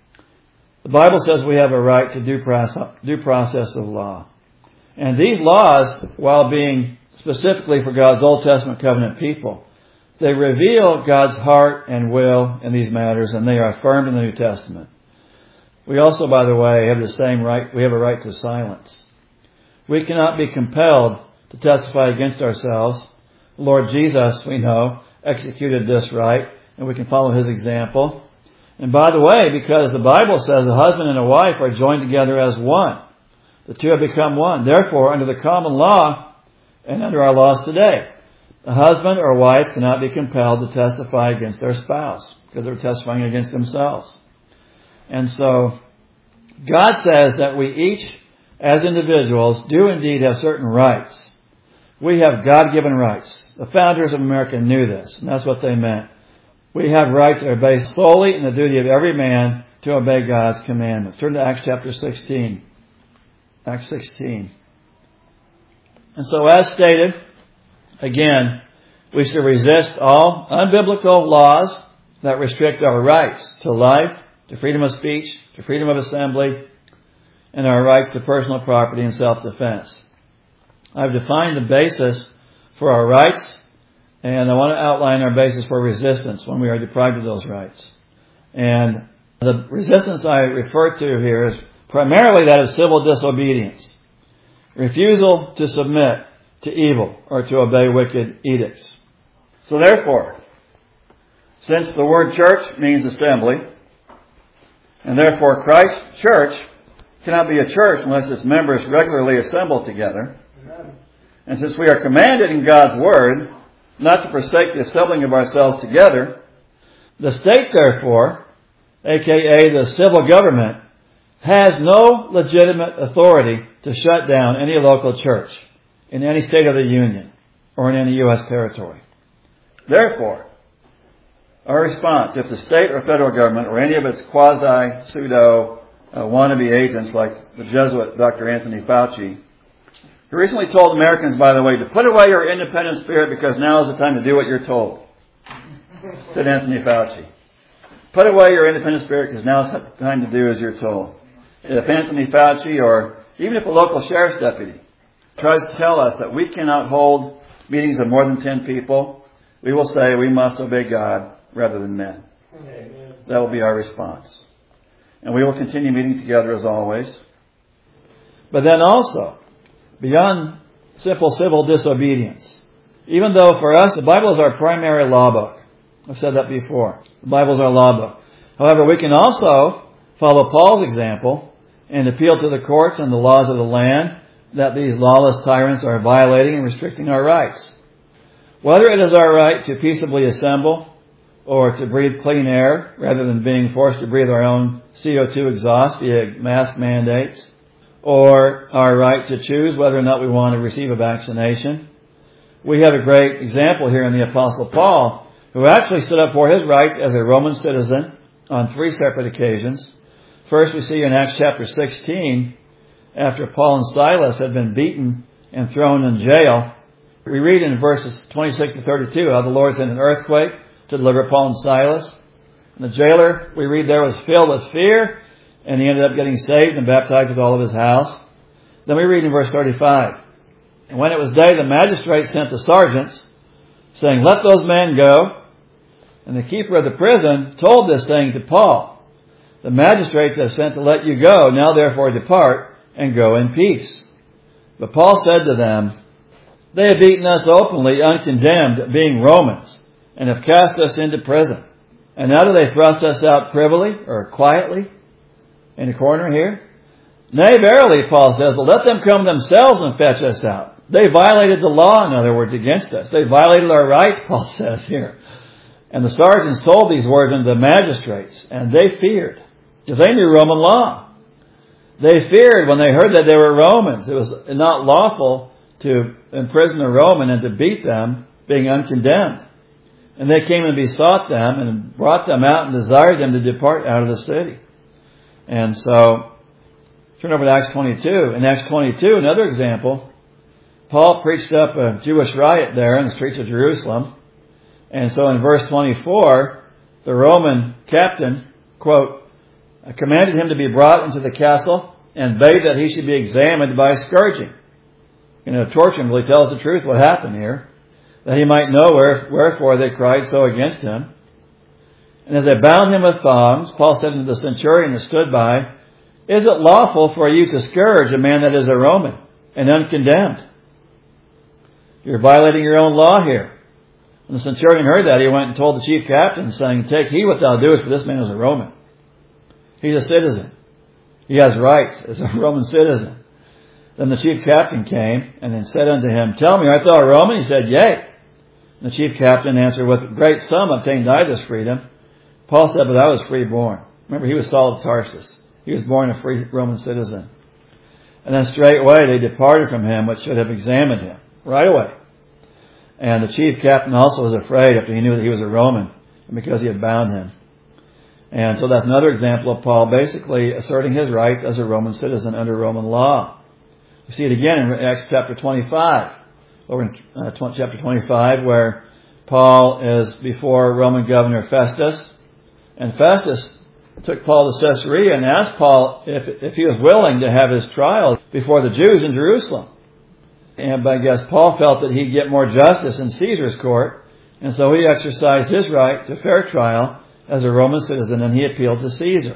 The Bible says we have a right to due process of law. And these laws, while being specifically for God's Old Testament covenant people, they reveal God's heart and will in these matters, and they are affirmed in the New Testament. We also, by the way, have the same right. We have a right to silence. We cannot be compelled to testify against ourselves. The Lord Jesus, we know, executed this right, and we can follow his example. And by the way, because the Bible says a husband and a wife are joined together as one. The two have become one. Therefore, under the common law and under our laws today, a husband or wife cannot be compelled to testify against their spouse because they're testifying against themselves. And so, God says that we each, as individuals, do indeed have certain rights. We have God-given rights. The founders of America knew this, and that's what they meant. We have rights that are based solely in the duty of every man to obey God's commandments. Turn to Acts chapter 16. Acts 16. And so, as stated, again, we should resist all unbiblical laws that restrict our rights to life, to freedom of speech, to freedom of assembly, and our rights to personal property and self-defense. I've defined the basis for our rights, and I want to outline our basis for resistance when we are deprived of those rights. And the resistance I refer to here is primarily that of civil disobedience, refusal to submit to evil or to obey wicked edicts. So therefore, since the word church means assembly, and therefore Christ's church cannot be a church unless its members regularly assemble together, and since we are commanded in God's Word not to forsake the assembling of ourselves together, the state, therefore, aka the civil government, has no legitimate authority to shut down any local church in any state of the Union or in any U.S. territory. Therefore, our response, if the state or federal government or any of its quasi-pseudo wannabe agents like the Jesuit Dr. Anthony Fauci, he recently told Americans, by the way, to put away your independent spirit because now is the time to do what you're told, said Anthony Fauci. Put away your independent spirit because now is the time to do as you're told. If Anthony Fauci or even if a local sheriff's deputy tries to tell us that we cannot hold meetings of more than 10 people, we will say we must obey God rather than men. Amen. That will be our response. And we will continue meeting together as always. But then also, beyond simple civil disobedience, even though for us the Bible is our primary law book. I've said that before. The Bible is our law book. However, we can also follow Paul's example and appeal to the courts and the laws of the land that these lawless tyrants are violating and restricting our rights. Whether it is our right to peaceably assemble or to breathe clean air rather than being forced to breathe our own CO2 exhaust via mask mandates, or our right to choose whether or not we want to receive a vaccination. We have a great example here in the Apostle Paul, who actually stood up for his rights as a Roman citizen on 3 separate occasions. First, we see in Acts chapter 16, after Paul and Silas had been beaten and thrown in jail, we read in verses 26 to 32 how the Lord sent an earthquake to deliver Paul and Silas. And the jailer, we read there, was filled with fear, and he ended up getting saved and baptized with all of his house. Then we read in verse 35, and when it was day, the magistrate sent the sergeants, saying, "Let those men go." And the keeper of the prison told this saying to Paul, The magistrates have sent to let you go. Now therefore depart and go in peace. But Paul said to them, They have beaten us openly, uncondemned, being Romans, and have cast us into prison. And now do they thrust us out privily or quietly in a corner here? Nay, verily, Paul says, but let them come themselves and fetch us out. They violated the law, in other words, against us. They violated our rights, Paul says here. And the sergeants told these words unto the magistrates, and they feared, because they knew Roman law. They feared when they heard that they were Romans. It was not lawful to imprison a Roman and to beat them, being uncondemned. And they came and besought them and brought them out and desired them to depart out of the city. And so, turn over to Acts 22. In Acts 22, another example, Paul preached up a Jewish riot there in the streets of Jerusalem. And so in verse 24, the Roman captain, quote, commanded him to be brought into the castle and bade that he should be examined by scourging. Torture him until he tells the truth what happened here, that he might know wherefore they cried so against him. And as they bound him with thongs, Paul said unto the centurion that stood by, Is it lawful for you to scourge a man that is a Roman and uncondemned? You're violating your own law here. When the centurion heard that, he went and told the chief captain, saying, Take heed what thou doest, for this man is a Roman. He's a citizen. He has rights as a Roman citizen. Then the chief captain came and then said unto him, Tell me, art thou a Roman? He said, Yea. And the chief captain answered, With great sum obtained I this freedom. Paul said, But I was freeborn. Remember, he was Saul of Tarsus. He was born a free Roman citizen. And then straightway they departed from him, which should have examined him. Right away. And the chief captain also was afraid after he knew that he was a Roman, because he had bound him. And so that's another example of Paul basically asserting his rights as a Roman citizen under Roman law. We see it again in Acts chapter 25. Over in chapter 25, where Paul is before Roman governor Festus. And Festus took Paul to Caesarea and asked Paul if he was willing to have his trial before the Jews in Jerusalem. And I guess Paul felt that he'd get more justice in Caesar's court. And so he exercised his right to fair trial as a Roman citizen, and he appealed to Caesar.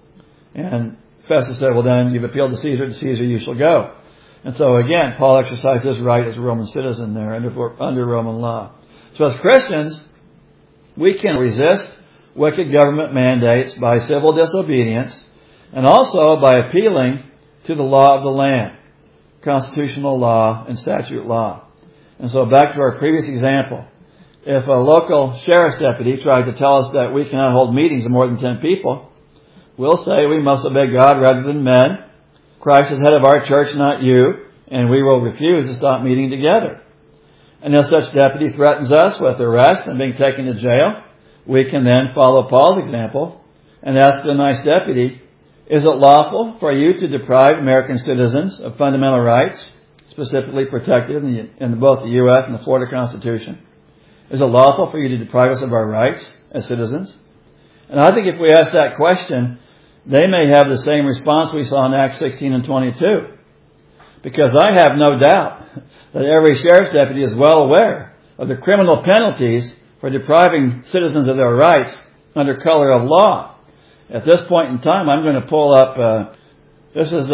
And Festus said, Well, then you've appealed to Caesar you shall go. And so again, Paul exercised his right as a Roman citizen there under Roman law. So as Christians, we can resist wicked government mandates by civil disobedience and also by appealing to the law of the land, constitutional law and statute law. And so back to our previous example. If a local sheriff's deputy tries to tell us that we cannot hold meetings of more than 10 people, we'll say we must obey God rather than men. Christ is head of our church, not you, and we will refuse to stop meeting together. And if such deputy threatens us with arrest and being taken to jail, we can then follow Paul's example and ask the nice deputy, Is it lawful for you to deprive American citizens of fundamental rights, specifically protected in both the U.S. and the Florida Constitution? Is it lawful for you to deprive us of our rights as citizens? And I think if we ask that question, they may have the same response we saw in Acts 16 and 22. Because I have no doubt that every sheriff's deputy is well aware of the criminal penalties for depriving citizens of their rights under color of law. At this point in time, I'm going to pull up, this is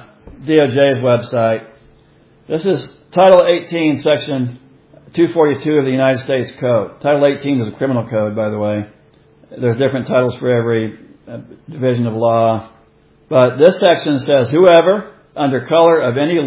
DOJ's website. This is Title 18, Section 242 of the United States Code. Title 18 is a criminal code, by the way. There's different titles for every division of law. But this section says, Whoever, under color of any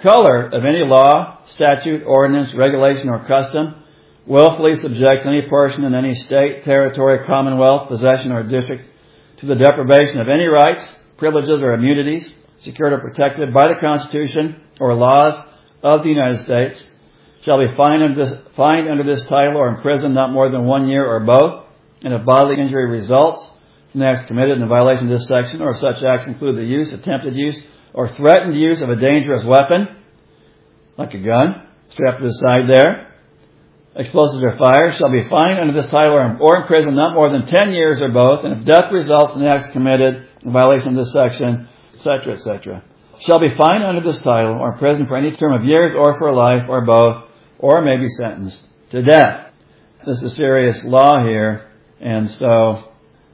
law, statute, ordinance, regulation, or custom, willfully subjects any person in any state, territory, commonwealth, possession, or district to the deprivation of any rights, privileges, or immunities secured or protected by the Constitution or laws of the United States, shall be fined under this title or imprisoned not more than 1 year or both, and if bodily injury results from the acts committed in violation of this section, or such acts include the use, attempted use, or threatened use of a dangerous weapon, like a gun, strapped to the side there, explosives or fire, shall be fined under this title or imprisoned not more than 10 years or both, and if death results from the acts committed in violation of this section, etc., etc., shall be fined under this title or imprisoned for any term of years or for life or both, or may be sentenced to death. This is serious law here, and so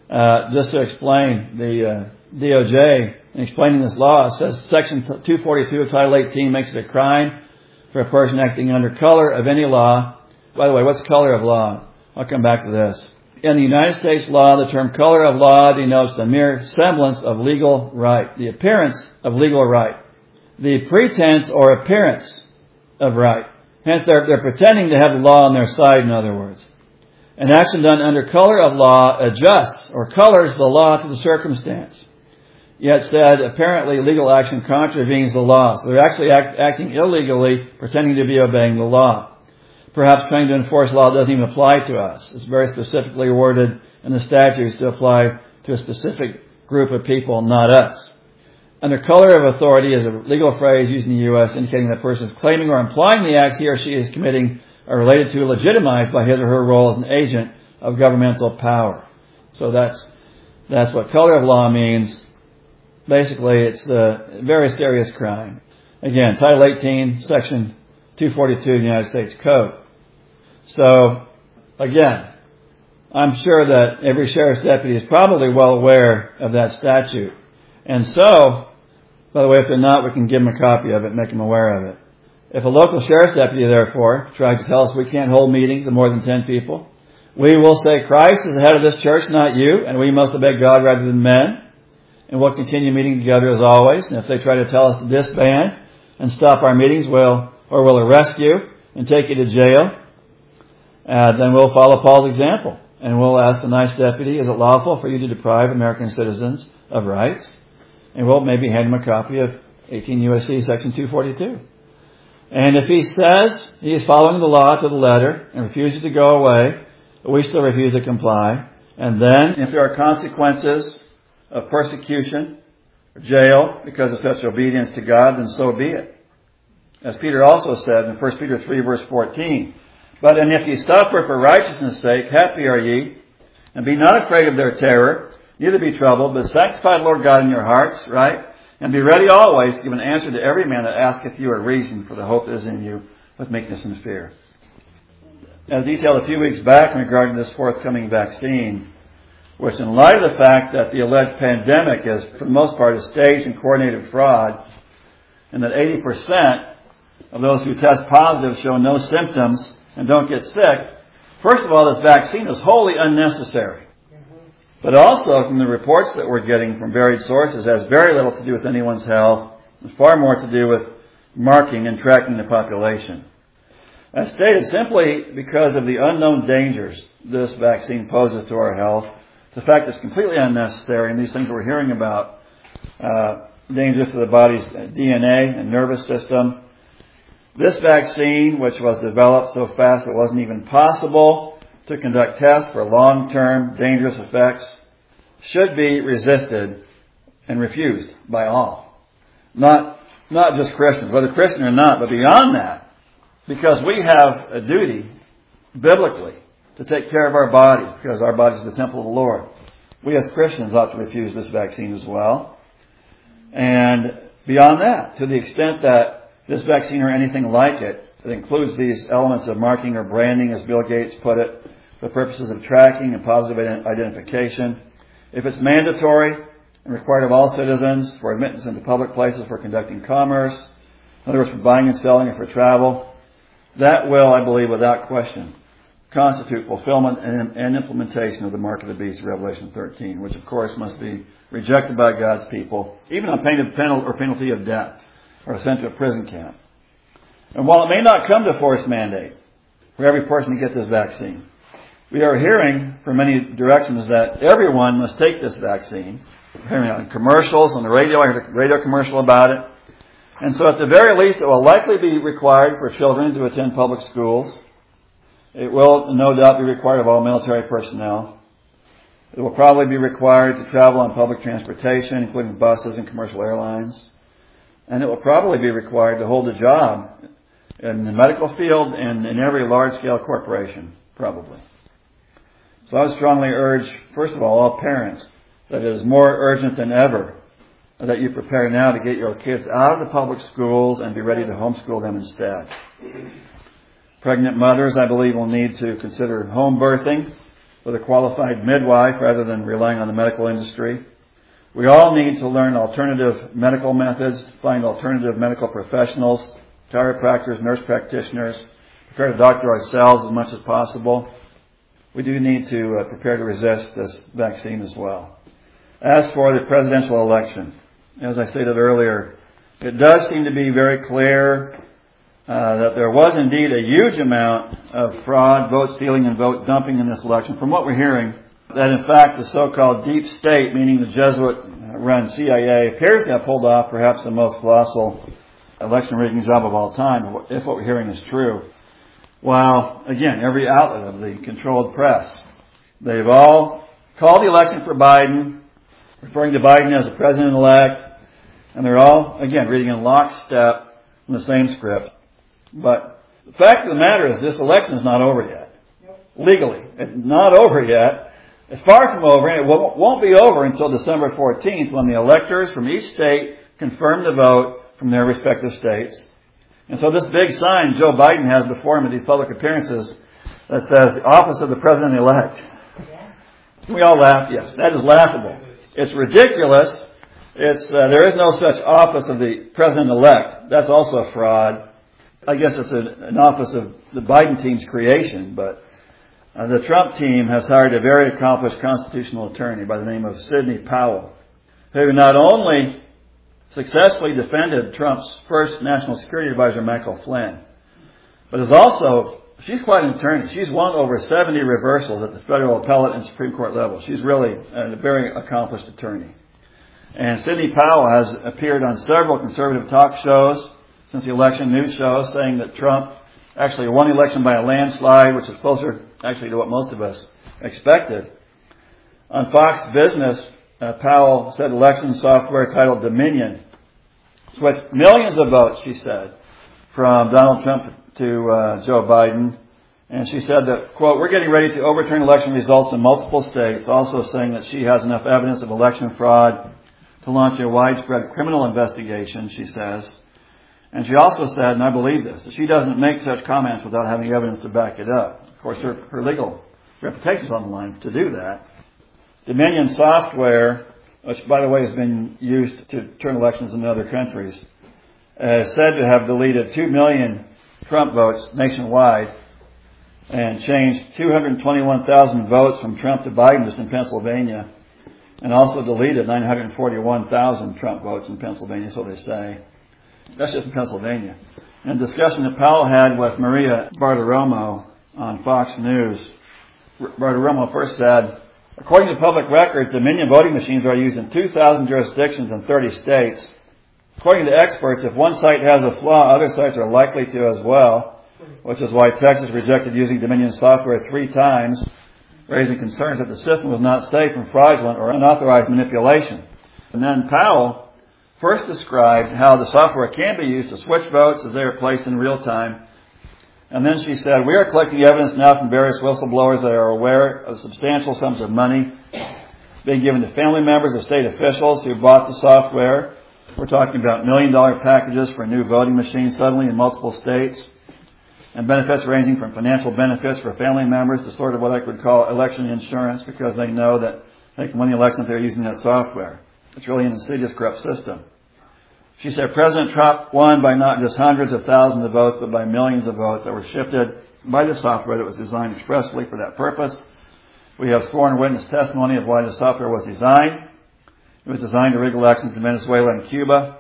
just to explain the DOJ in explaining this law, it says Section 242 of Title 18 makes it a crime for a person acting under color of any law. By the way, what's color of law? I'll come back to this. In the United States law, the term color of law denotes the mere semblance of legal right, the appearance of legal right, the pretense or appearance of right. Hence, they're pretending to have the law on their side, in other words. An action done under color of law adjusts or colors the law to the circumstance. Yet said, apparently legal action contravenes the law. So they're actually acting illegally, pretending to be obeying the law. Perhaps trying to enforce law doesn't even apply to us. It's very specifically worded in the statutes to apply to a specific group of people, not us. Under color of authority is a legal phrase used in the U.S. indicating that a person is claiming or implying the acts he or she is committing are related to, legitimized by his or her role as an agent of governmental power. So that's what color of law means. Basically, it's a very serious crime. Again, Title 18, Section 242 of the United States Code. So, again, I'm sure that every sheriff's deputy is probably well aware of that statute. And so, by the way, if they're not, we can give them a copy of it and make them aware of it. If a local sheriff's deputy, therefore, tries to tell us we can't hold meetings of more than 10 people, we will say Christ is the head of this church, not you, and we must obey God rather than men. And we'll continue meeting together as always. And if they try to tell us to disband and stop our meetings, we'll arrest you and take you to jail. Then we'll follow Paul's example. And we'll ask the nice deputy, is it lawful for you to deprive American citizens of rights? And we'll maybe hand him a copy of 18 U.S.C. Section 242. And if he says he is following the law to the letter and refuses to go away, we still refuse to comply. And then, if there are consequences of persecution or jail because of such obedience to God, then so be it. As Peter also said in 1 Peter 3 verse 14, but and if ye suffer for righteousness' sake, happy are ye, and be not afraid of their terror, neither be troubled, but sanctify the Lord God in your hearts, right? And be ready always to give an answer to every man that asketh you a reason for the hope that is in you with meekness and fear. As detailed a few weeks back in regard to this forthcoming vaccine, which in light of the fact that the alleged pandemic is, for the most part, a staged and coordinated fraud, and that 80% of those who test positive show no symptoms and don't get sick, first of all, this vaccine is wholly unnecessary. But also, from the reports that we're getting from varied sources, has very little to do with anyone's health, and far more to do with marking and tracking the population. As stated, simply because of the unknown dangers this vaccine poses to our health, the fact it's completely unnecessary, and these things we're hearing about, dangerous to the body's DNA and nervous system. This vaccine, which was developed so fast it wasn't even possible to conduct tests for long-term dangerous effects, should be resisted and refused by all. Not just Christians, whether Christian or not, but beyond that, because we have a duty, biblically, to take care of our bodies, because our bodies are the temple of the Lord. We as Christians ought to refuse this vaccine as well. And beyond that, to the extent that this vaccine or anything like it, that includes these elements of marking or branding, as Bill Gates put it, for purposes of tracking and positive identification, if it's mandatory and required of all citizens for admittance into public places for conducting commerce, in other words, for buying and selling or for travel, that will, I believe, without question, constitute fulfillment and implementation of the mark of the beast, Revelation 13, which of course must be rejected by God's people, even on penalty of death, or sent to a prison camp. And while it may not come to forced mandate for every person to get this vaccine, we are hearing from many directions that everyone must take this vaccine. We're hearing on commercials on the radio. I heard a radio commercial about it. And so at the very least, it will likely be required for children to attend public schools. It will no doubt be required of all military personnel. It will probably be required to travel on public transportation, including buses and commercial airlines. And it will probably be required to hold a job in the medical field and in every large-scale corporation, probably. So I would strongly urge, first of all parents, that it is more urgent than ever that you prepare now to get your kids out of the public schools and be ready to homeschool them instead. Pregnant mothers, I believe, will need to consider home birthing with a qualified midwife rather than relying on the medical industry. We all need to learn alternative medical methods, find alternative medical professionals, chiropractors, nurse practitioners, prepare to doctor ourselves as much as possible. We do need to prepare to resist this vaccine as well. As for the presidential election, as I stated earlier, it does seem to be very clear that there was indeed a huge amount of fraud, vote stealing, and vote dumping in this election. From what we're hearing, that in fact the so-called deep state, meaning the Jesuit-run CIA, appears to have pulled off perhaps the most colossal election rigging job of all time, if what we're hearing is true. While, again, every outlet of the controlled press, they've all called the election for Biden, referring to Biden as the president-elect, and they're all, again, reading in lockstep from the same script. But the fact of the matter is this election is not over yet. Legally, it's not over yet. It's far from over, and it won't be over until December 14th when the electors from each state confirm the vote from their respective states. And so this big sign Joe Biden has before him at these public appearances that says, the office of the president-elect. We all laugh. Yes, that is laughable. It's ridiculous. There is no such office of the president-elect. That's also a fraud. I guess it's an office of the Biden team's creation, but the Trump team has hired a very accomplished constitutional attorney by the name of Sidney Powell, who not only successfully defended Trump's first national security advisor, Michael Flynn, but is also, she's quite an attorney. She's won over 70 reversals at the federal appellate and Supreme Court level. She's really a very accomplished attorney. And Sidney Powell has appeared on several conservative talk shows since the election, news shows, saying that Trump actually won the election by a landslide, which is closer actually to what most of us expected. On Fox Business, Powell said election software titled Dominion switched millions of votes, she said, from Donald Trump to Joe Biden. And she said that, quote, we're getting ready to overturn election results in multiple states, also saying that she has enough evidence of election fraud to launch a widespread criminal investigation, she says. And she also said, and I believe this, that she doesn't make such comments without having evidence to back it up. Of course, her legal reputation is on the line to do that. Dominion software, which, by the way, has been used to turn elections in other countries, is said to have deleted 2 million Trump votes nationwide and changed 221,000 votes from Trump to Biden just in Pennsylvania, and also deleted 941,000 Trump votes in Pennsylvania, so they say. That's just in Pennsylvania. In a discussion that Powell had with Maria Bartiromo on Fox News, Bartiromo first said, according to public records, Dominion voting machines are used in 2,000 jurisdictions in 30 states. According to experts, if one site has a flaw, other sites are likely to as well, which is why Texas rejected using Dominion software 3 times, raising concerns that the system was not safe from fraudulent or unauthorized manipulation. And then Powell first described how the software can be used to switch votes as they are placed in real time. And then she said, we are collecting evidence now from various whistleblowers that are aware of substantial sums of money being given to family members of state officials who bought the software. We're talking about $1 million packages for a new voting machine suddenly in multiple states, and benefits ranging from financial benefits for family members to sort of what I would call election insurance, because they know that they can win the election if they're using that software. It's really an insidious, corrupt system. She said President Trump won by not just hundreds of thousands of votes, but by millions of votes that were shifted by the software that was designed expressly for that purpose. We have sworn witness testimony of why the software was designed. It was designed to rig elections in Venezuela and Cuba.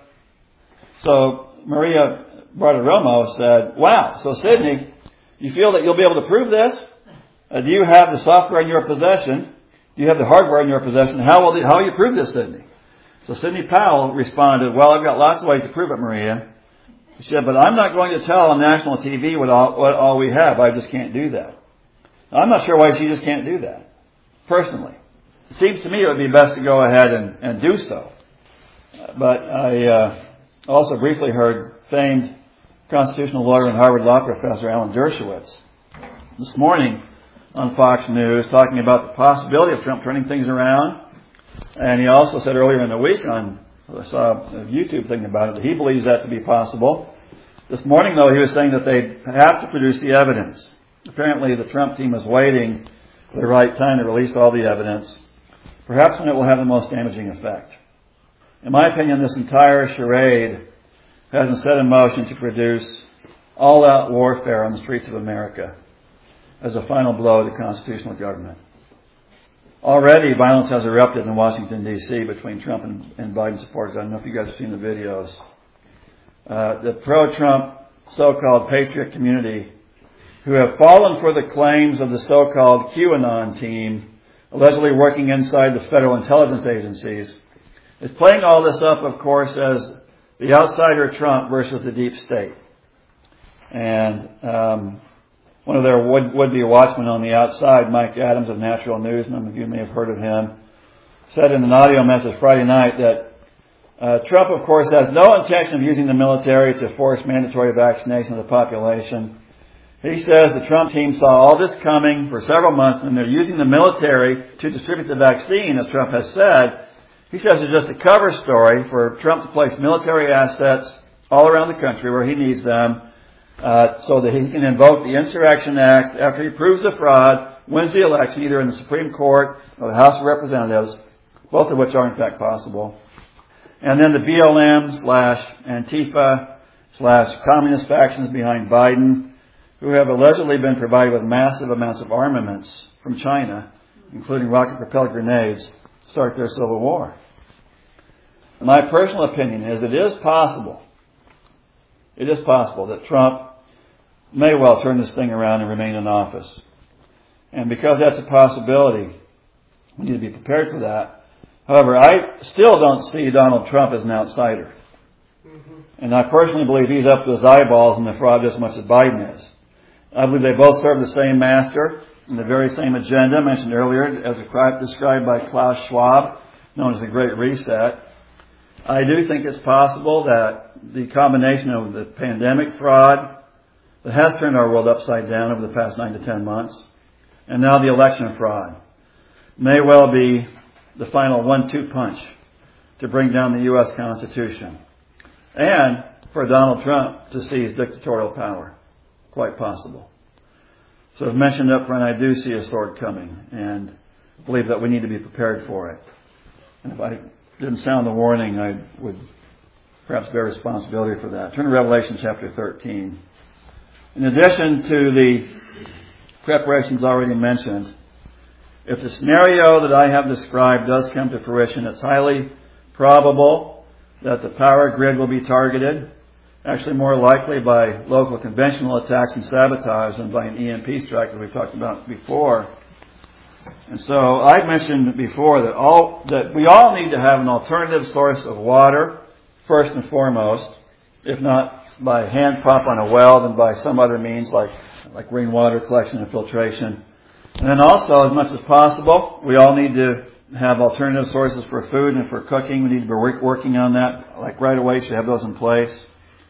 So Maria Bartiromo said, wow, so Sidney, you feel that you'll be able to prove this? Do you have the software in your possession? Do you have the hardware in your possession? How will you prove this, Sidney? So Sidney Powell responded, well, I've got lots of ways to prove it, Maria. She said, but I'm not going to tell on national TV what all we have. I just can't do that. Now, I'm not sure why she just can't do that, personally. It seems to me it would be best to go ahead and do so. But I also briefly heard famed constitutional lawyer and Harvard Law professor Alan Dershowitz this morning on Fox News talking about the possibility of Trump turning things around. And he also said earlier in the week I saw a YouTube thing about it, that he believes that to be possible. This morning, though, he was saying that they have to produce the evidence. Apparently, the Trump team is waiting the right time to release all the evidence, perhaps when it will have the most damaging effect. In my opinion, this entire charade has been set in motion to produce all-out warfare on the streets of America as a final blow to constitutional government. Already, violence has erupted in Washington, D.C. between Trump and Biden supporters. I don't know if you guys have seen the videos. The pro-Trump so-called patriot community, who have fallen for the claims of the so-called QAnon team, allegedly working inside the federal intelligence agencies, is playing all this up, of course, as the outsider Trump versus the deep state. And one of their would-be watchmen on the outside, Mike Adams of Natural News, some of you may have heard of him, said in an audio message Friday night that Trump, of course, has no intention of using the military to force mandatory vaccination of the population. He says the Trump team saw all this coming for several months, and they're using the military to distribute the vaccine, as Trump has said. He says it's just a cover story for Trump to place military assets all around the country where he needs them, so that he can invoke the Insurrection Act after he proves the fraud, wins the election either in the Supreme Court or the House of Representatives, both of which are in fact possible. And then the BLM/Antifa/communist factions behind Biden, who have allegedly been provided with massive amounts of armaments from China, including rocket-propelled grenades, start their civil war. My personal opinion is it is possible that Trump may well turn this thing around and remain in office. And because that's a possibility, we need to be prepared for that. However, I still don't see Donald Trump as an outsider. And I personally believe he's up to his eyeballs in the fraud just as much as Biden is. I believe they both serve the same master and the very same agenda mentioned earlier as described by Klaus Schwab, known as the Great Reset. I do think it's possible that the combination of the pandemic fraud that has turned our world upside down over the past 9 to 10 months, and now the election fraud, may well be the final 1-2 punch to bring down the U.S. Constitution and for Donald Trump to seize dictatorial power. Quite possible. So as mentioned up front, I do see a sword coming and believe that we need to be prepared for it. And if I didn't sound the warning, I would perhaps bear responsibility for that. Turn to Revelation chapter 13. In addition to the preparations already mentioned, if the scenario that I have described does come to fruition, it's highly probable that the power grid will be targeted, actually more likely by local conventional attacks and sabotage than by an EMP strike that we've talked about before. And so I mentioned before that we all need to have an alternative source of water, first and foremost, if not by hand pump on a well, then by some other means like rainwater collection and filtration. And then also, as much as possible, we all need to have alternative sources for food and for cooking. We need to be working on that, like right away, should have those in place.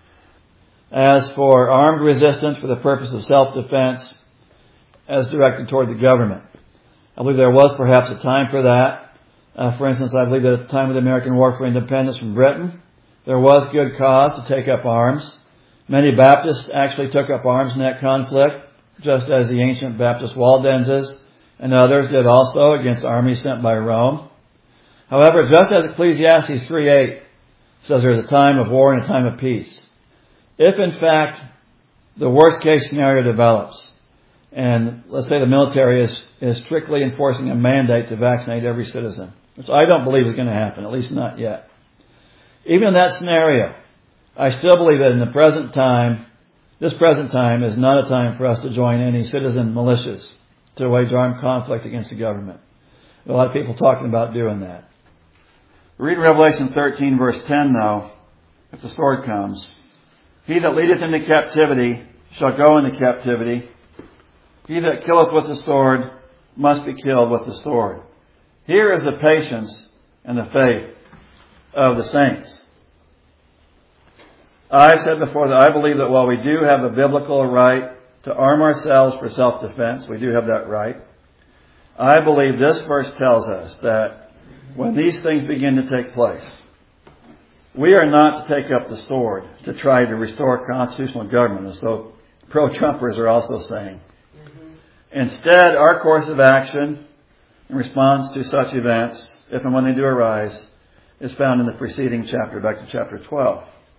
As for armed resistance for the purpose of self-defense, as directed toward the government, I believe there was perhaps a time for that. For instance, I believe that at the time of the American War for Independence from Britain, there was good cause to take up arms. Many Baptists actually took up arms in that conflict, just as the ancient Baptist Waldenses and others did also against armies sent by Rome. However, just as Ecclesiastes 3:8 says there's a time of war and a time of peace, if in fact the worst case scenario develops, and let's say the military is strictly enforcing a mandate to vaccinate every citizen, which I don't believe is going to happen, at least not yet. Even in that scenario, I still believe that in the present time, this present time is not a time for us to join any citizen militias to wage armed conflict against the government. There are a lot of people talking about doing that. Read Revelation 13 verse 10 though, if the sword comes. He that leadeth into captivity shall go into captivity. He that killeth with the sword must be killed with the sword. Here is the patience and the faith of the saints. I said before that I believe that while we do have a biblical right to arm ourselves for self-defense, we do have that right, I believe this verse tells us that when these things begin to take place, we are not to take up the sword to try to restore constitutional government, as though pro-Trumpers are also saying. Instead, our course of action in response to such events, if and when they do arise, is found in the preceding chapter, back to chapter 12.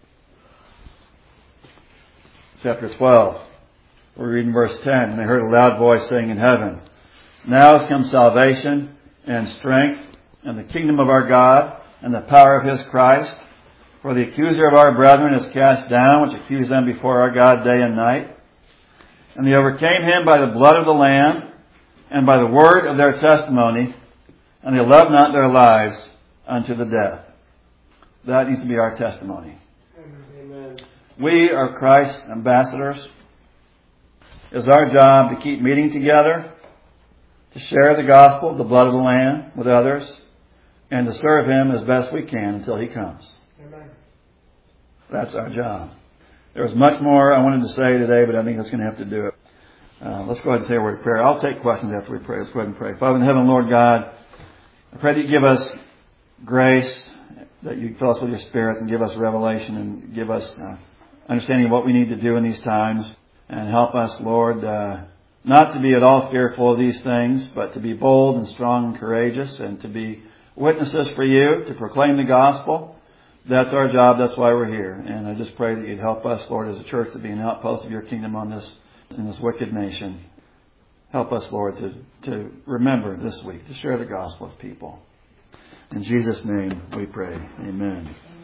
Chapter 12. We're reading verse 10. And they heard a loud voice saying in heaven, "Now has come salvation and strength and the kingdom of our God and the power of His Christ. For the accuser of our brethren is cast down, which accused them before our God day and night. And they overcame him by the blood of the Lamb and by the word of their testimony, and they loved not their lives unto the death." That needs to be our testimony. Amen. We are Christ's ambassadors. It is our job to keep meeting together, to share the gospel, the blood of the Lamb, with others, and to serve Him as best we can until He comes. Amen. That's our job. There was much more I wanted to say today, but I think that's going to have to do it. Let's go ahead and say a word of prayer. I'll take questions after we pray. Let's go ahead and pray. Father in heaven, Lord God, I pray that you give us grace, that you fill us with your Spirit and give us revelation and give us understanding of what we need to do in these times. And help us, Lord, not to be at all fearful of these things, but to be bold and strong and courageous and to be witnesses for you, to proclaim the gospel. That's our job. That's why we're here. And I just pray that you'd help us, Lord, as a church to be an outpost of your kingdom in this wicked nation. Help us, Lord, to remember this week, to share the gospel with people. In Jesus' name we pray. Amen.